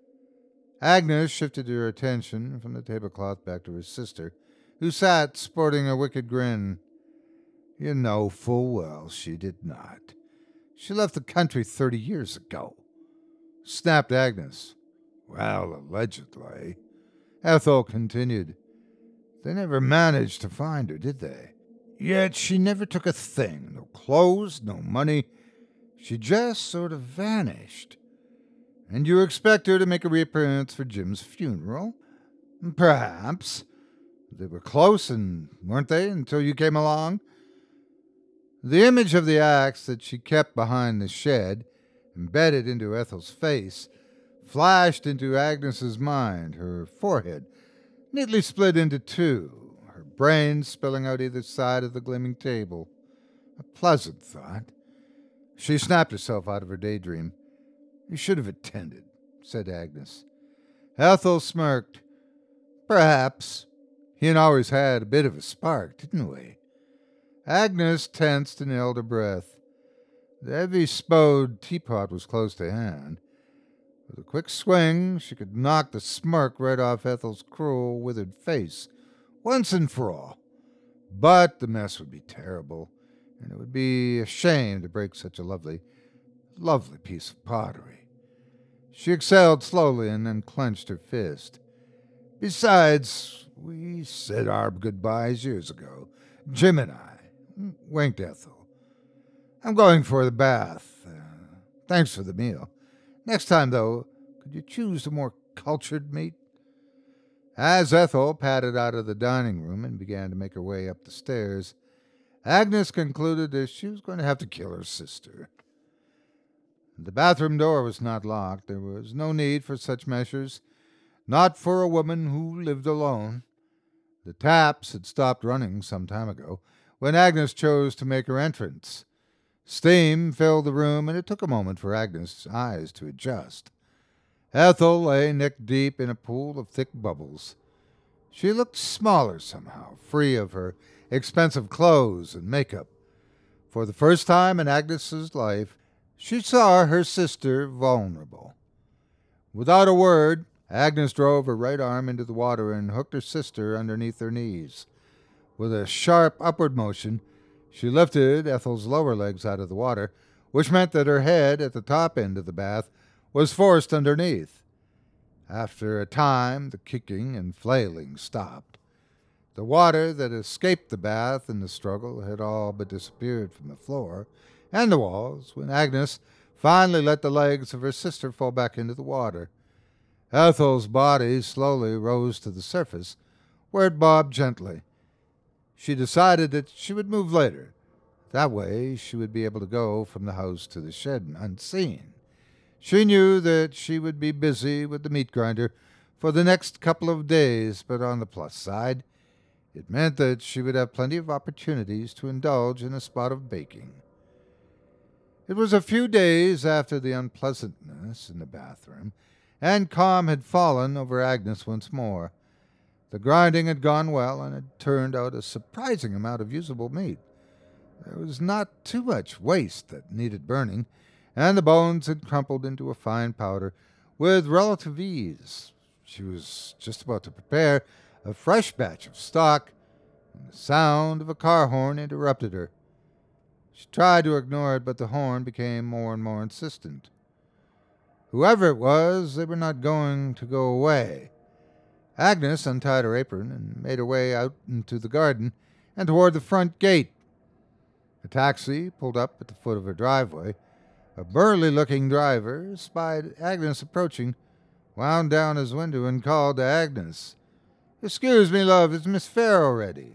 Agnes shifted her attention from the tablecloth back to her sister, who sat sporting a wicked grin. "You know full well she did not. She left the country thirty years ago," snapped Agnes. "Well, allegedly," Ethel continued. "They never managed to find her, did they? Yet she never took a thing, no clothes, no money. She just sort of vanished. And you expect her to make a reappearance for Jim's funeral? Perhaps. They were close, and weren't they, until you came along?" The image of the axe that she kept behind the shed, embedded into Ethel's face, flashed into Agnes's mind, her forehead neatly split into two, her brain spilling out either side of the gleaming table. A pleasant thought. She snapped herself out of her daydream. "You should have attended," said Agnes. Ethel smirked. "Perhaps," He and always had a bit of a spark, didn't we? Agnes tensed and held her breath. The heavy spode teapot was close to hand. With a quick swing, she could knock the smirk right off Ethel's cruel, withered face, once and for all. But the mess would be terrible, and it would be a shame to break such a lovely, lovely piece of pottery. She exhaled slowly and then clenched her fist. Besides, we said our goodbyes years ago, Jim and I, winked Ethel. I'm going for the bath. Uh, thanks for the meal. Next time, though, could you choose a more cultured meat? As Ethel padded out of the dining room and began to make her way up the stairs, Agnes concluded that she was going to have to kill her sister. The bathroom door was not locked. There was no need for such measures, not for a woman who lived alone. The taps had stopped running some time ago when Agnes chose to make her entrance. Steam filled the room, and it took a moment for Agnes' eyes to adjust. Ethel lay neck-deep in a pool of thick bubbles. She looked smaller somehow, free of her expensive clothes and makeup. For the first time in Agnes's life, she saw her sister vulnerable. Without a word, Agnes drove her right arm into the water and hooked her sister underneath her knees. With a sharp upward motion, she lifted Ethel's lower legs out of the water, which meant that her head at the top end of the bath was forced underneath. After a time, the kicking and flailing stopped. The water that escaped the bath in the struggle had all but disappeared from the floor and the walls when Agnes finally let the legs of her sister fall back into the water. Ethel's body slowly rose to the surface, where it bobbed gently. She decided that she would move later. That way she would be able to go from the house to the shed unseen. She knew that she would be busy with the meat grinder for the next couple of days, but on the plus side, it meant that she would have plenty of opportunities to indulge in a spot of baking. It was a few days after the unpleasantness in the bathroom, and calm had fallen over Agnes once more. The grinding had gone well, and had turned out a surprising amount of usable meat. There was not too much waste that needed burning, and the bones had crumpled into a fine powder with relative ease. She was just about to prepare a fresh batch of stock when the sound of a car horn interrupted her. She tried to ignore it, but the horn became more and more insistent. Whoever it was, they were not going to go away. Agnes untied her apron and made her way out into the garden and toward the front gate. A taxi pulled up at the foot of her driveway. A burly-looking driver spied Agnes approaching, wound down his window, and called to Agnes. "Excuse me, love, is Miss Farrow ready?"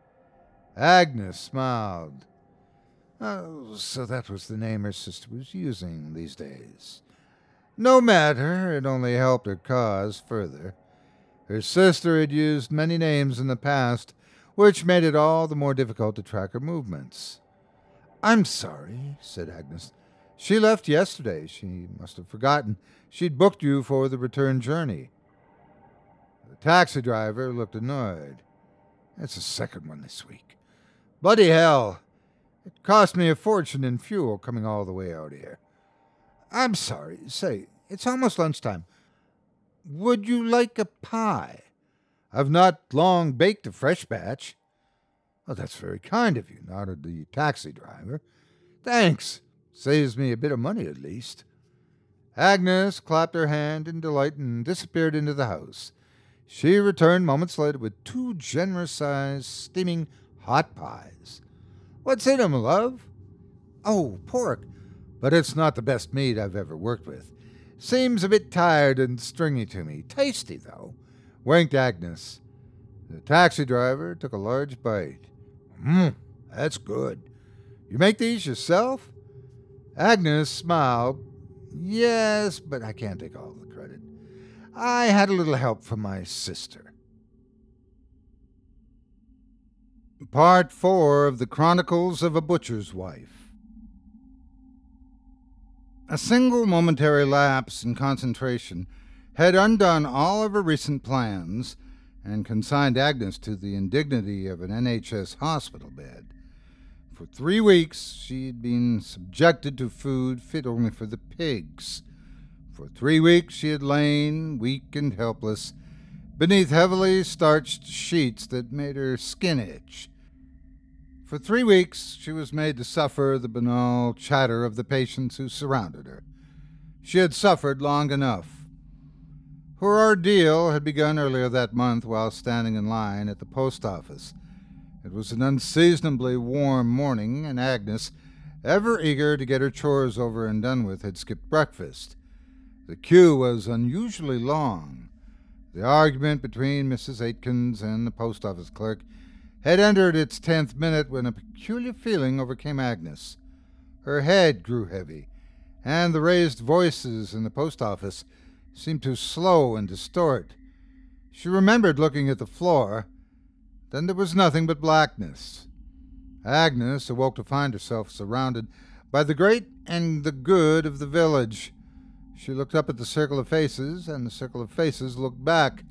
Agnes smiled. Oh, so that was the name her sister was using these days. No matter, it only helped her cause further. Her sister had used many names in the past, which made it all the more difficult to track her movements. "I'm sorry," said Agnes. "She left yesterday. She must have forgotten she'd booked you for the return journey." The taxi driver looked annoyed. "It's the second one this week. Bloody hell. It cost me a fortune in fuel coming all the way out here. I'm sorry. Say, it's almost lunchtime. Would you like a pie? I've not long baked a fresh batch." "Oh, that's very kind of you," nodded the taxi driver. "Thanks. Saves me a bit of money, at least." Agnes clapped her hand in delight and disappeared into the house. She returned moments later with two generous-sized, steaming hot pies. "What's in 'em, love?" "Oh, pork, but it's not the best meat I've ever worked with. Seems a bit tired and stringy to me. Tasty, though," winked Agnes. The taxi driver took a large bite. "Mmm, that's good. You make these yourself?" Agnes smiled. "Yes, but I can't take all the credit. I had a little help from my sister." Part four of the Chronicles of a Butcher's Wife. A single momentary lapse in concentration had undone all of her recent plans, and consigned Agnes to the indignity of an N H S hospital bed. For three weeks, she had been subjected to food fit only for the pigs. For three weeks, she had lain, weak and helpless, beneath heavily starched sheets that made her skin itch. For three weeks, she was made to suffer the banal chatter of the patients who surrounded her. She had suffered long enough. Her ordeal had begun earlier that month while standing in line at the post office. It was an unseasonably warm morning, and Agnes, ever eager to get her chores over and done with, had skipped breakfast. The queue was unusually long. The argument between Missus Aitkins and the post office clerk had entered its tenth minute when a peculiar feeling overcame Agnes. Her head grew heavy, and the raised voices in the post office seemed to slow and distort. She remembered looking at the floor. Then there was nothing but blackness. Agnes awoke to find herself surrounded by the great and the good of the village. She looked up at the circle of faces, and the circle of faces looked back.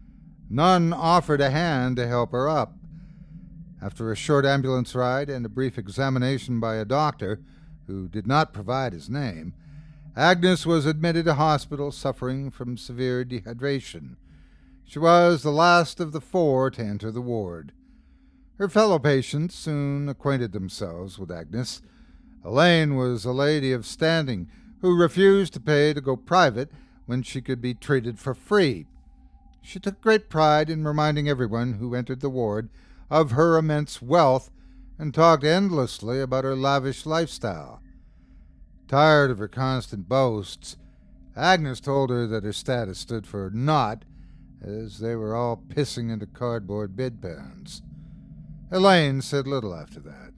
None offered a hand to help her up. After a short ambulance ride and a brief examination by a doctor, who did not provide his name, Agnes was admitted to hospital suffering from severe dehydration. She was the last of the four to enter the ward. Her fellow patients soon acquainted themselves with Agnes. Elaine was a lady of standing who refused to pay to go private when she could be treated for free. She took great pride in reminding everyone who entered the ward of her immense wealth and talked endlessly about her lavish lifestyle. Tired of her constant boasts, Agnes told her that her status stood for naught, as they were all pissing into cardboard bedpans. Elaine said little after that.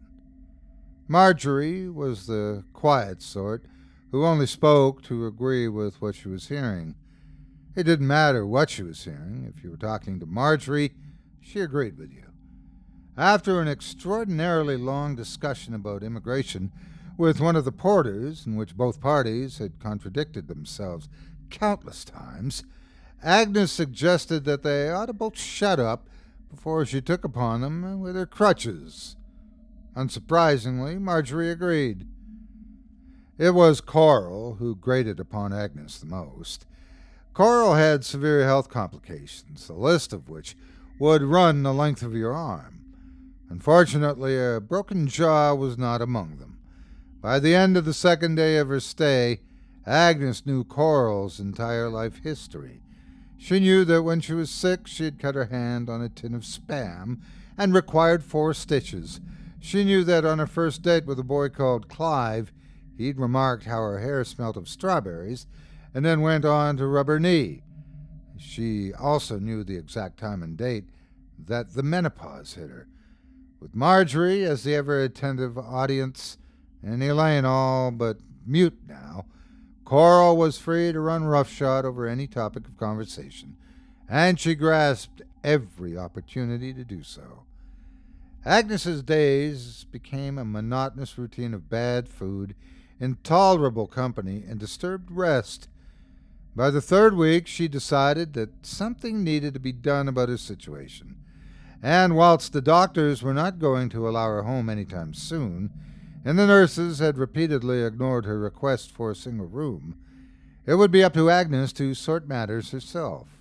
Marjorie was the quiet sort, who only spoke to agree with what she was hearing. It didn't matter what she was hearing. If you were talking to Marjorie, she agreed with you. After an extraordinarily long discussion about immigration with one of the porters, in which both parties had contradicted themselves countless times, Agnes suggested that they ought to both shut up before she took upon them with her crutches. Unsurprisingly, Marjorie agreed. It was Coral who grated upon Agnes the most. Coral had severe health complications, the list of which would run the length of your arm. Unfortunately, a broken jaw was not among them. By the end of the second day of her stay, Agnes knew Coral's entire life history. She knew that when she was sick, she had cut her hand on a tin of Spam and required four stitches. She knew that on her first date with a boy called Clive, he'd remarked how her hair smelt of strawberries, and then went on to rub her knee. She also knew the exact time and date that the menopause hit her. With Marjorie as the ever-attentive audience, and Elaine all but mute now, Coral was free to run roughshod over any topic of conversation, and she grasped every opportunity to do so. Agnes's days became a monotonous routine of bad food, intolerable company, and disturbed rest. By the third week, she decided that something needed to be done about her situation, and whilst the doctors were not going to allow her home any time soon, and the nurses had repeatedly ignored her request for a single room, it would be up to Agnes to sort matters herself.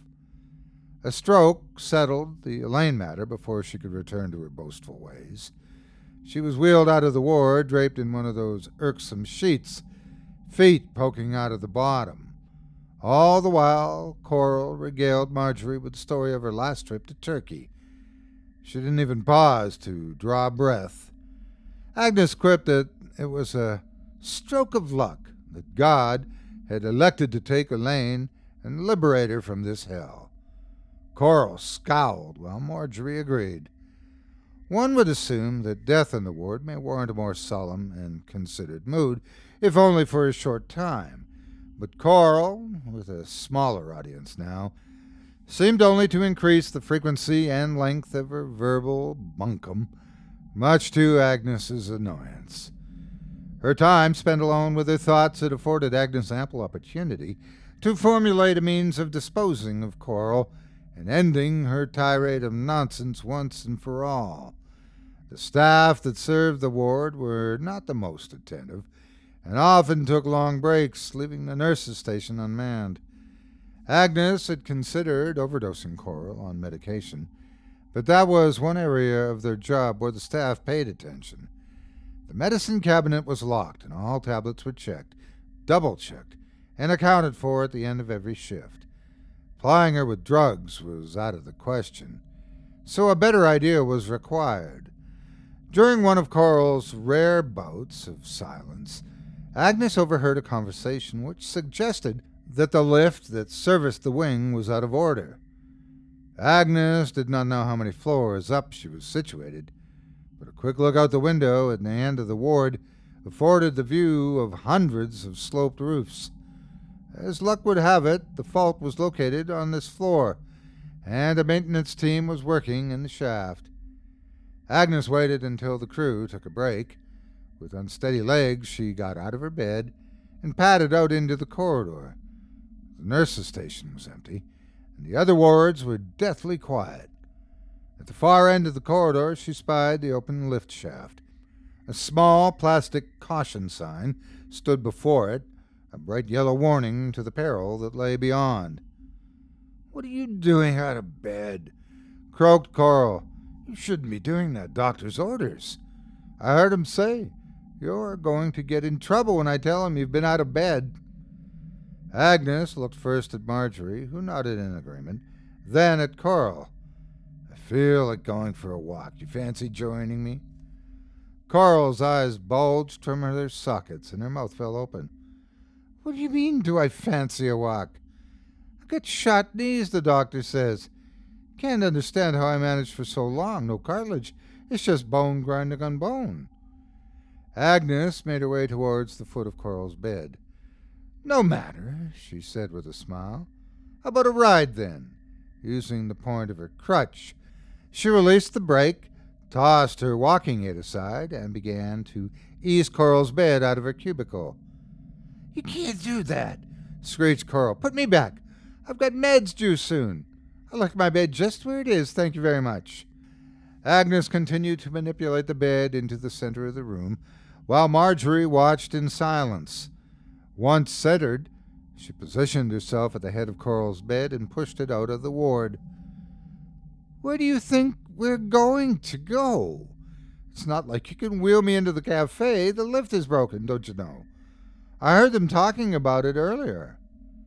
A stroke settled the Elaine matter before she could return to her boastful ways. She was wheeled out of the ward, draped in one of those irksome sheets, feet poking out of the bottom. All the while, Coral regaled Marjorie with the story of her last trip to Turkey. She didn't even pause to draw breath. Agnes quipped that it was a stroke of luck that God had elected to take Elaine and liberate her from this hell. Coral scowled while Marjorie agreed. One would assume that death in the ward may warrant a more solemn and considered mood, if only for a short time. But Coral, with a smaller audience now, seemed only to increase the frequency and length of her verbal bunkum, much to Agnes's annoyance. Her time spent alone with her thoughts had afforded Agnes ample opportunity to formulate a means of disposing of Coral, and ending her tirade of nonsense once and for all. The staff that served the ward were not the most attentive, and often took long breaks, leaving the nurse's station unmanned. Agnes had considered overdosing Coral on medication, but that was one area of their job where the staff paid attention. The medicine cabinet was locked, and all tablets were checked, double-checked, and accounted for at the end of every shift. Plying her with drugs was out of the question, so a better idea was required. During one of Coral's rare bouts of silence, Agnes overheard a conversation which suggested that the lift that serviced the wing was out of order. Agnes did not know how many floors up she was situated, but a quick look out the window at the end of the ward afforded the view of hundreds of sloped roofs. As luck would have it, the fault was located on this floor, and a maintenance team was working in the shaft. Agnes waited until the crew took a break. With unsteady legs, she got out of her bed and padded out into the corridor. The nurse's station was empty, and the other wards were deathly quiet. At the far end of the corridor, she spied the open lift shaft. A small plastic caution sign stood before it, a bright yellow warning to the peril that lay beyond. "What are you doing out of bed?" croaked Coral. "You shouldn't be doing that. Doctor's orders. I heard him say, you're going to get in trouble when I tell him you've been out of bed." Agnes looked first at Marjorie, who nodded in agreement, then at Coral. "I feel like going for a walk. You fancy joining me?" Coral's eyes bulged from their sockets, and her mouth fell open. "What do you mean, do I fancy a walk? I've got shot knees, the doctor says. Can't understand how I managed for so long. No cartilage. It's just bone grinding on bone." Agnes made her way towards the foot of Coral's bed. "No matter," she said with a smile. "How about a ride, then?" Using the point of her crutch, she released the brake, tossed her walking aid aside, and began to ease Coral's bed out of her cubicle. "You can't do that," screeched Coral. "Put me back. I've got meds due soon. I like my bed just where it is, thank you very much." Agnes continued to manipulate the bed into the center of the room, while Marjorie watched in silence. Once centered, she positioned herself at the head of Coral's bed and pushed it out of the ward. "Where do you think we're going to go? It's not like you can wheel me into the cafe. The lift is broken, don't you know? I heard them talking about it earlier."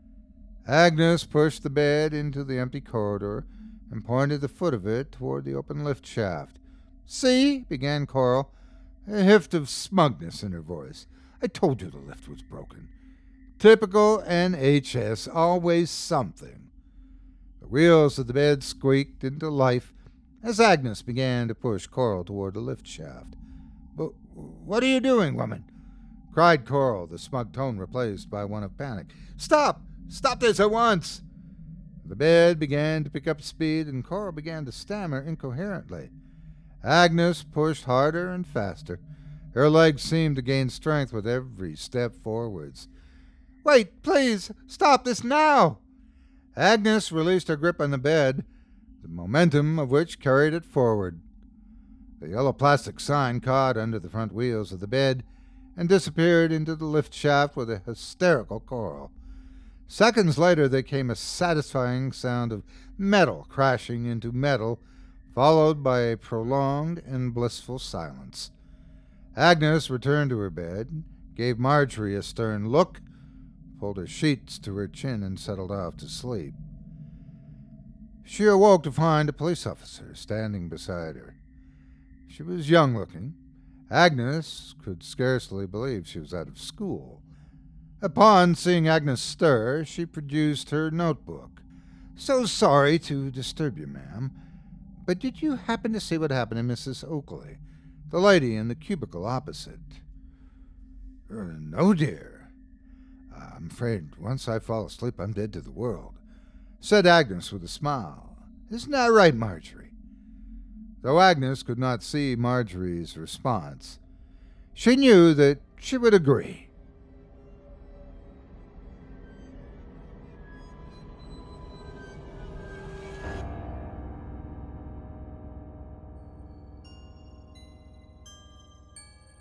Agnes pushed the bed into the empty corridor and pointed the foot of it toward the open lift shaft. "See," began Coral, a hint of smugness in her voice. "I told you the lift was broken. Typical N H S, always something." The wheels of the bed squeaked into life as Agnes began to push Coral toward the lift shaft. "But what are you doing, woman?" cried Coral, the smug tone replaced by one of panic. "Stop! Stop this at once!" The bed began to pick up speed, and Coral began to stammer incoherently. Agnes pushed harder and faster. Her legs seemed to gain strength with every step forwards. "Wait, please! Stop this now!" Agnes released her grip on the bed, the momentum of which carried it forward. The yellow plastic sign caught under the front wheels of the bed and disappeared into the lift shaft with a hysterical Coral. Seconds later there came a satisfying sound of metal crashing into metal, followed by a prolonged and blissful silence. Agnes returned to her bed, gave Marjorie a stern look, pulled her sheets to her chin, and settled off to sleep. She awoke to find a police officer standing beside her. She was young-looking. Agnes could scarcely believe she was out of school. Upon seeing Agnes stir, she produced her notebook. "So sorry to disturb you, ma'am, but did you happen to see what happened to Missus Oakley, the lady in the cubicle opposite?" "Uh, no, dear. I'm afraid once I fall asleep I'm dead to the world," said Agnes with a smile. "Isn't that right, Marjorie?" Though Agnes could not see Marjorie's response, she knew that she would agree.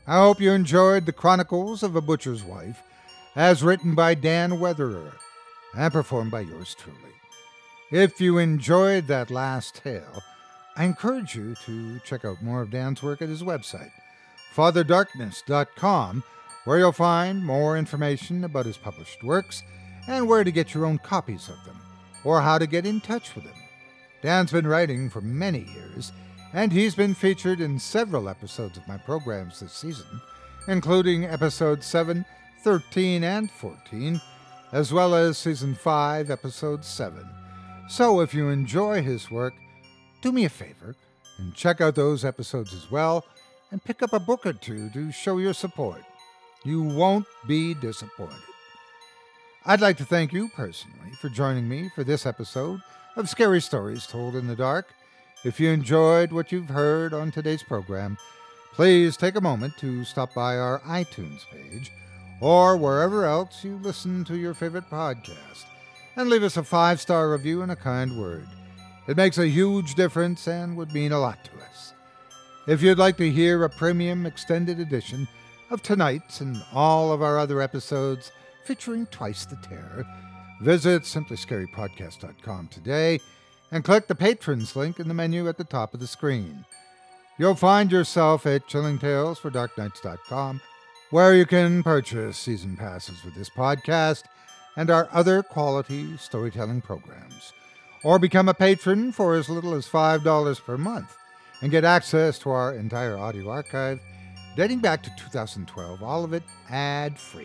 I hope you enjoyed The Chronicles of a Butcher's Wife, as written by Dan Weatherer and performed by yours truly. If you enjoyed that last tale, I encourage you to check out more of Dan's work at his website, father darkness dot com, where you'll find more information about his published works and where to get your own copies of them, or how to get in touch with him. Dan's been writing for many years, and he's been featured in several episodes of my programs this season, including episodes seven, thirteen, and fourteen, as well as season five, episode seven. So if you enjoy his work, do me a favor and check out those episodes as well, and pick up a book or two to show your support. You won't be disappointed. I'd like to thank you personally for joining me for this episode of Scary Stories Told in the Dark. If you enjoyed what you've heard on today's program, please take a moment to stop by our iTunes page or wherever else you listen to your favorite podcast and leave us a five-star review and a kind word. It makes a huge difference and would mean a lot to us. If you'd like to hear a premium extended edition of tonight's and all of our other episodes featuring Twice the Terror, visit simply scary podcast dot com today and click the Patrons link in the menu at the top of the screen. You'll find yourself at chilling tales for dark nights dot com, where you can purchase season passes for this podcast and our other quality storytelling programs, or become a patron for as little as five dollars per month and get access to our entire audio archive dating back to two thousand twelve, all of it ad-free.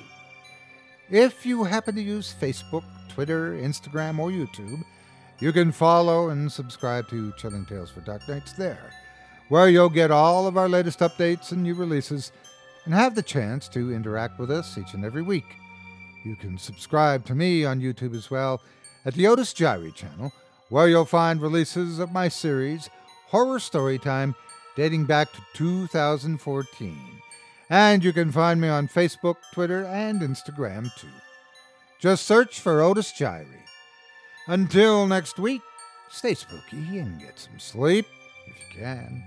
If you happen to use Facebook, Twitter, Instagram, or YouTube, you can follow and subscribe to Chilling Tales for Dark Nights there, where you'll get all of our latest updates and new releases and have the chance to interact with us each and every week. You can subscribe to me on YouTube as well at the Otis Jiry channel, where you'll find releases of my series, Horror Storytime, dating back to two thousand fourteen. And you can find me on Facebook, Twitter, and Instagram, too. Just search for Otis Jiry. Until next week, stay spooky and get some sleep, if you can.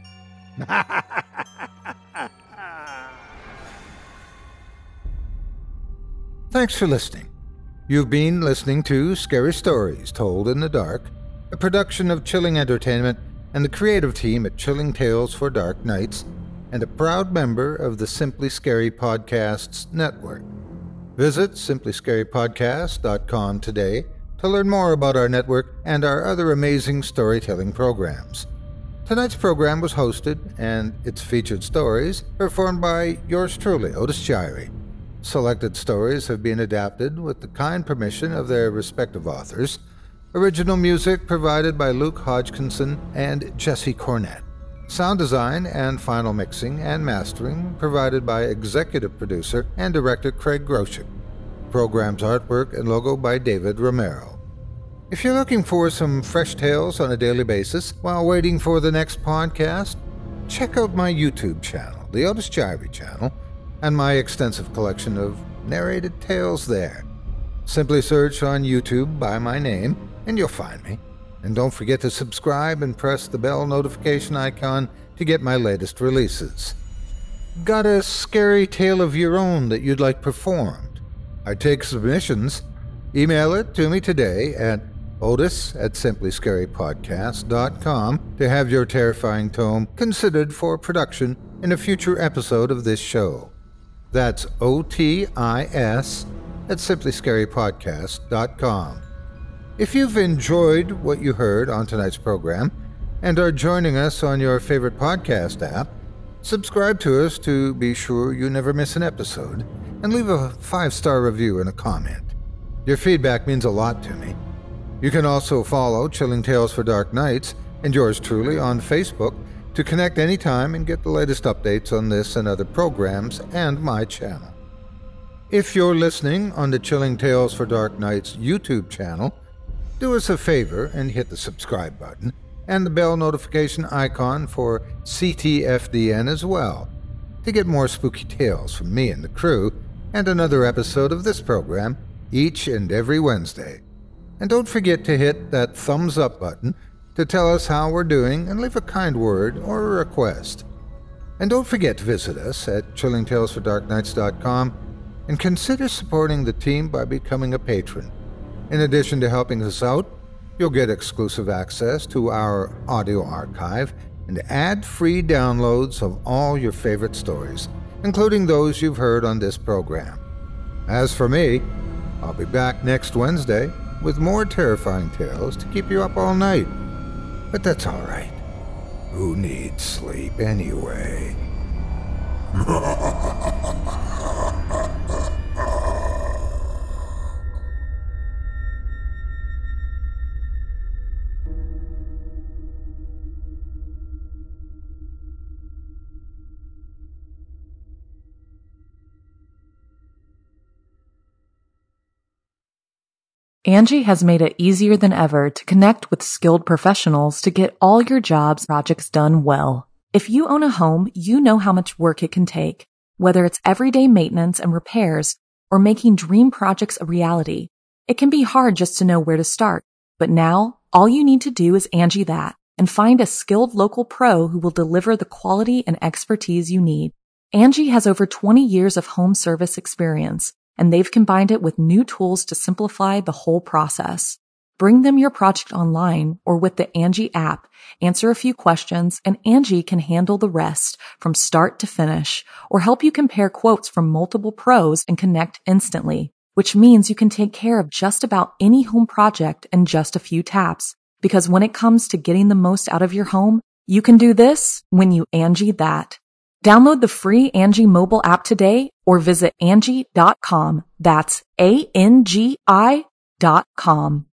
Thanks for listening. You've been listening to Scary Stories Told in the Dark, a production of Chilling Entertainment and the creative team at Chilling Tales for Dark Nights, and a proud member of the Simply Scary Podcasts network. Visit simply scary podcast dot com today to learn more about our network and our other amazing storytelling programs. Tonight's program was hosted, and its featured stories performed by yours truly, Otis Jiry. Selected stories have been adapted with the kind permission of their respective authors. Original music provided by Luke Hodgkinson and Jesse Cornett. Sound design and final mixing and mastering provided by executive producer and director Craig Groshek. Program's artwork and logo by David Romero. If you're looking for some fresh tales on a daily basis while waiting for the next podcast, check out my YouTube channel, the Otis Jiry channel, and my extensive collection of narrated tales there. Simply search on YouTube by my name and you'll find me. And don't forget to subscribe and press the bell notification icon to get my latest releases. Got a scary tale of your own that you'd like performed? I take submissions. Email it to me today at otis at simply scary podcast dot com to have your terrifying tome considered for production in a future episode of this show. That's O T I S at simply scary podcast dot com. If you've enjoyed what you heard on tonight's program and are joining us on your favorite podcast app, subscribe to us to be sure you never miss an episode, and leave a five-star review and a comment. Your feedback means a lot to me. You can also follow Chilling Tales for Dark Nights and yours truly on Facebook to connect anytime and get the latest updates on this and other programs and my channel. If you're listening on the Chilling Tales for Dark Nights YouTube channel, do us a favor and hit the subscribe button and the bell notification icon for C T F D N as well to get more spooky tales from me and the crew and another episode of this program each and every Wednesday. And don't forget to hit that thumbs up button to tell us how we're doing and leave a kind word or a request. And don't forget to visit us at chilling tales for dark nights dot com and consider supporting the team by becoming a patron. In addition to helping us out, you'll get exclusive access to our audio archive and ad-free downloads of all your favorite stories, including those you've heard on this program. As for me, I'll be back next Wednesday with more terrifying tales to keep you up all night. But that's all right. Who needs sleep anyway? Angie has made it easier than ever to connect with skilled professionals to get all your jobs projects done well. If you own a home, you know how much work it can take, whether it's everyday maintenance and repairs or making dream projects a reality. It can be hard just to know where to start, but now all you need to do is Angie that and find a skilled local pro who will deliver the quality and expertise you need. Angie has over twenty years of home service experience, and they've combined it with new tools to simplify the whole process. Bring them your project online or with the Angie app, answer a few questions, and Angie can handle the rest from start to finish, or help you compare quotes from multiple pros and connect instantly, which means you can take care of just about any home project in just a few taps. Because when it comes to getting the most out of your home, you can do this when you Angie that. Download the free Angie mobile app today or visit Angie dot com. That's A N G I dot com.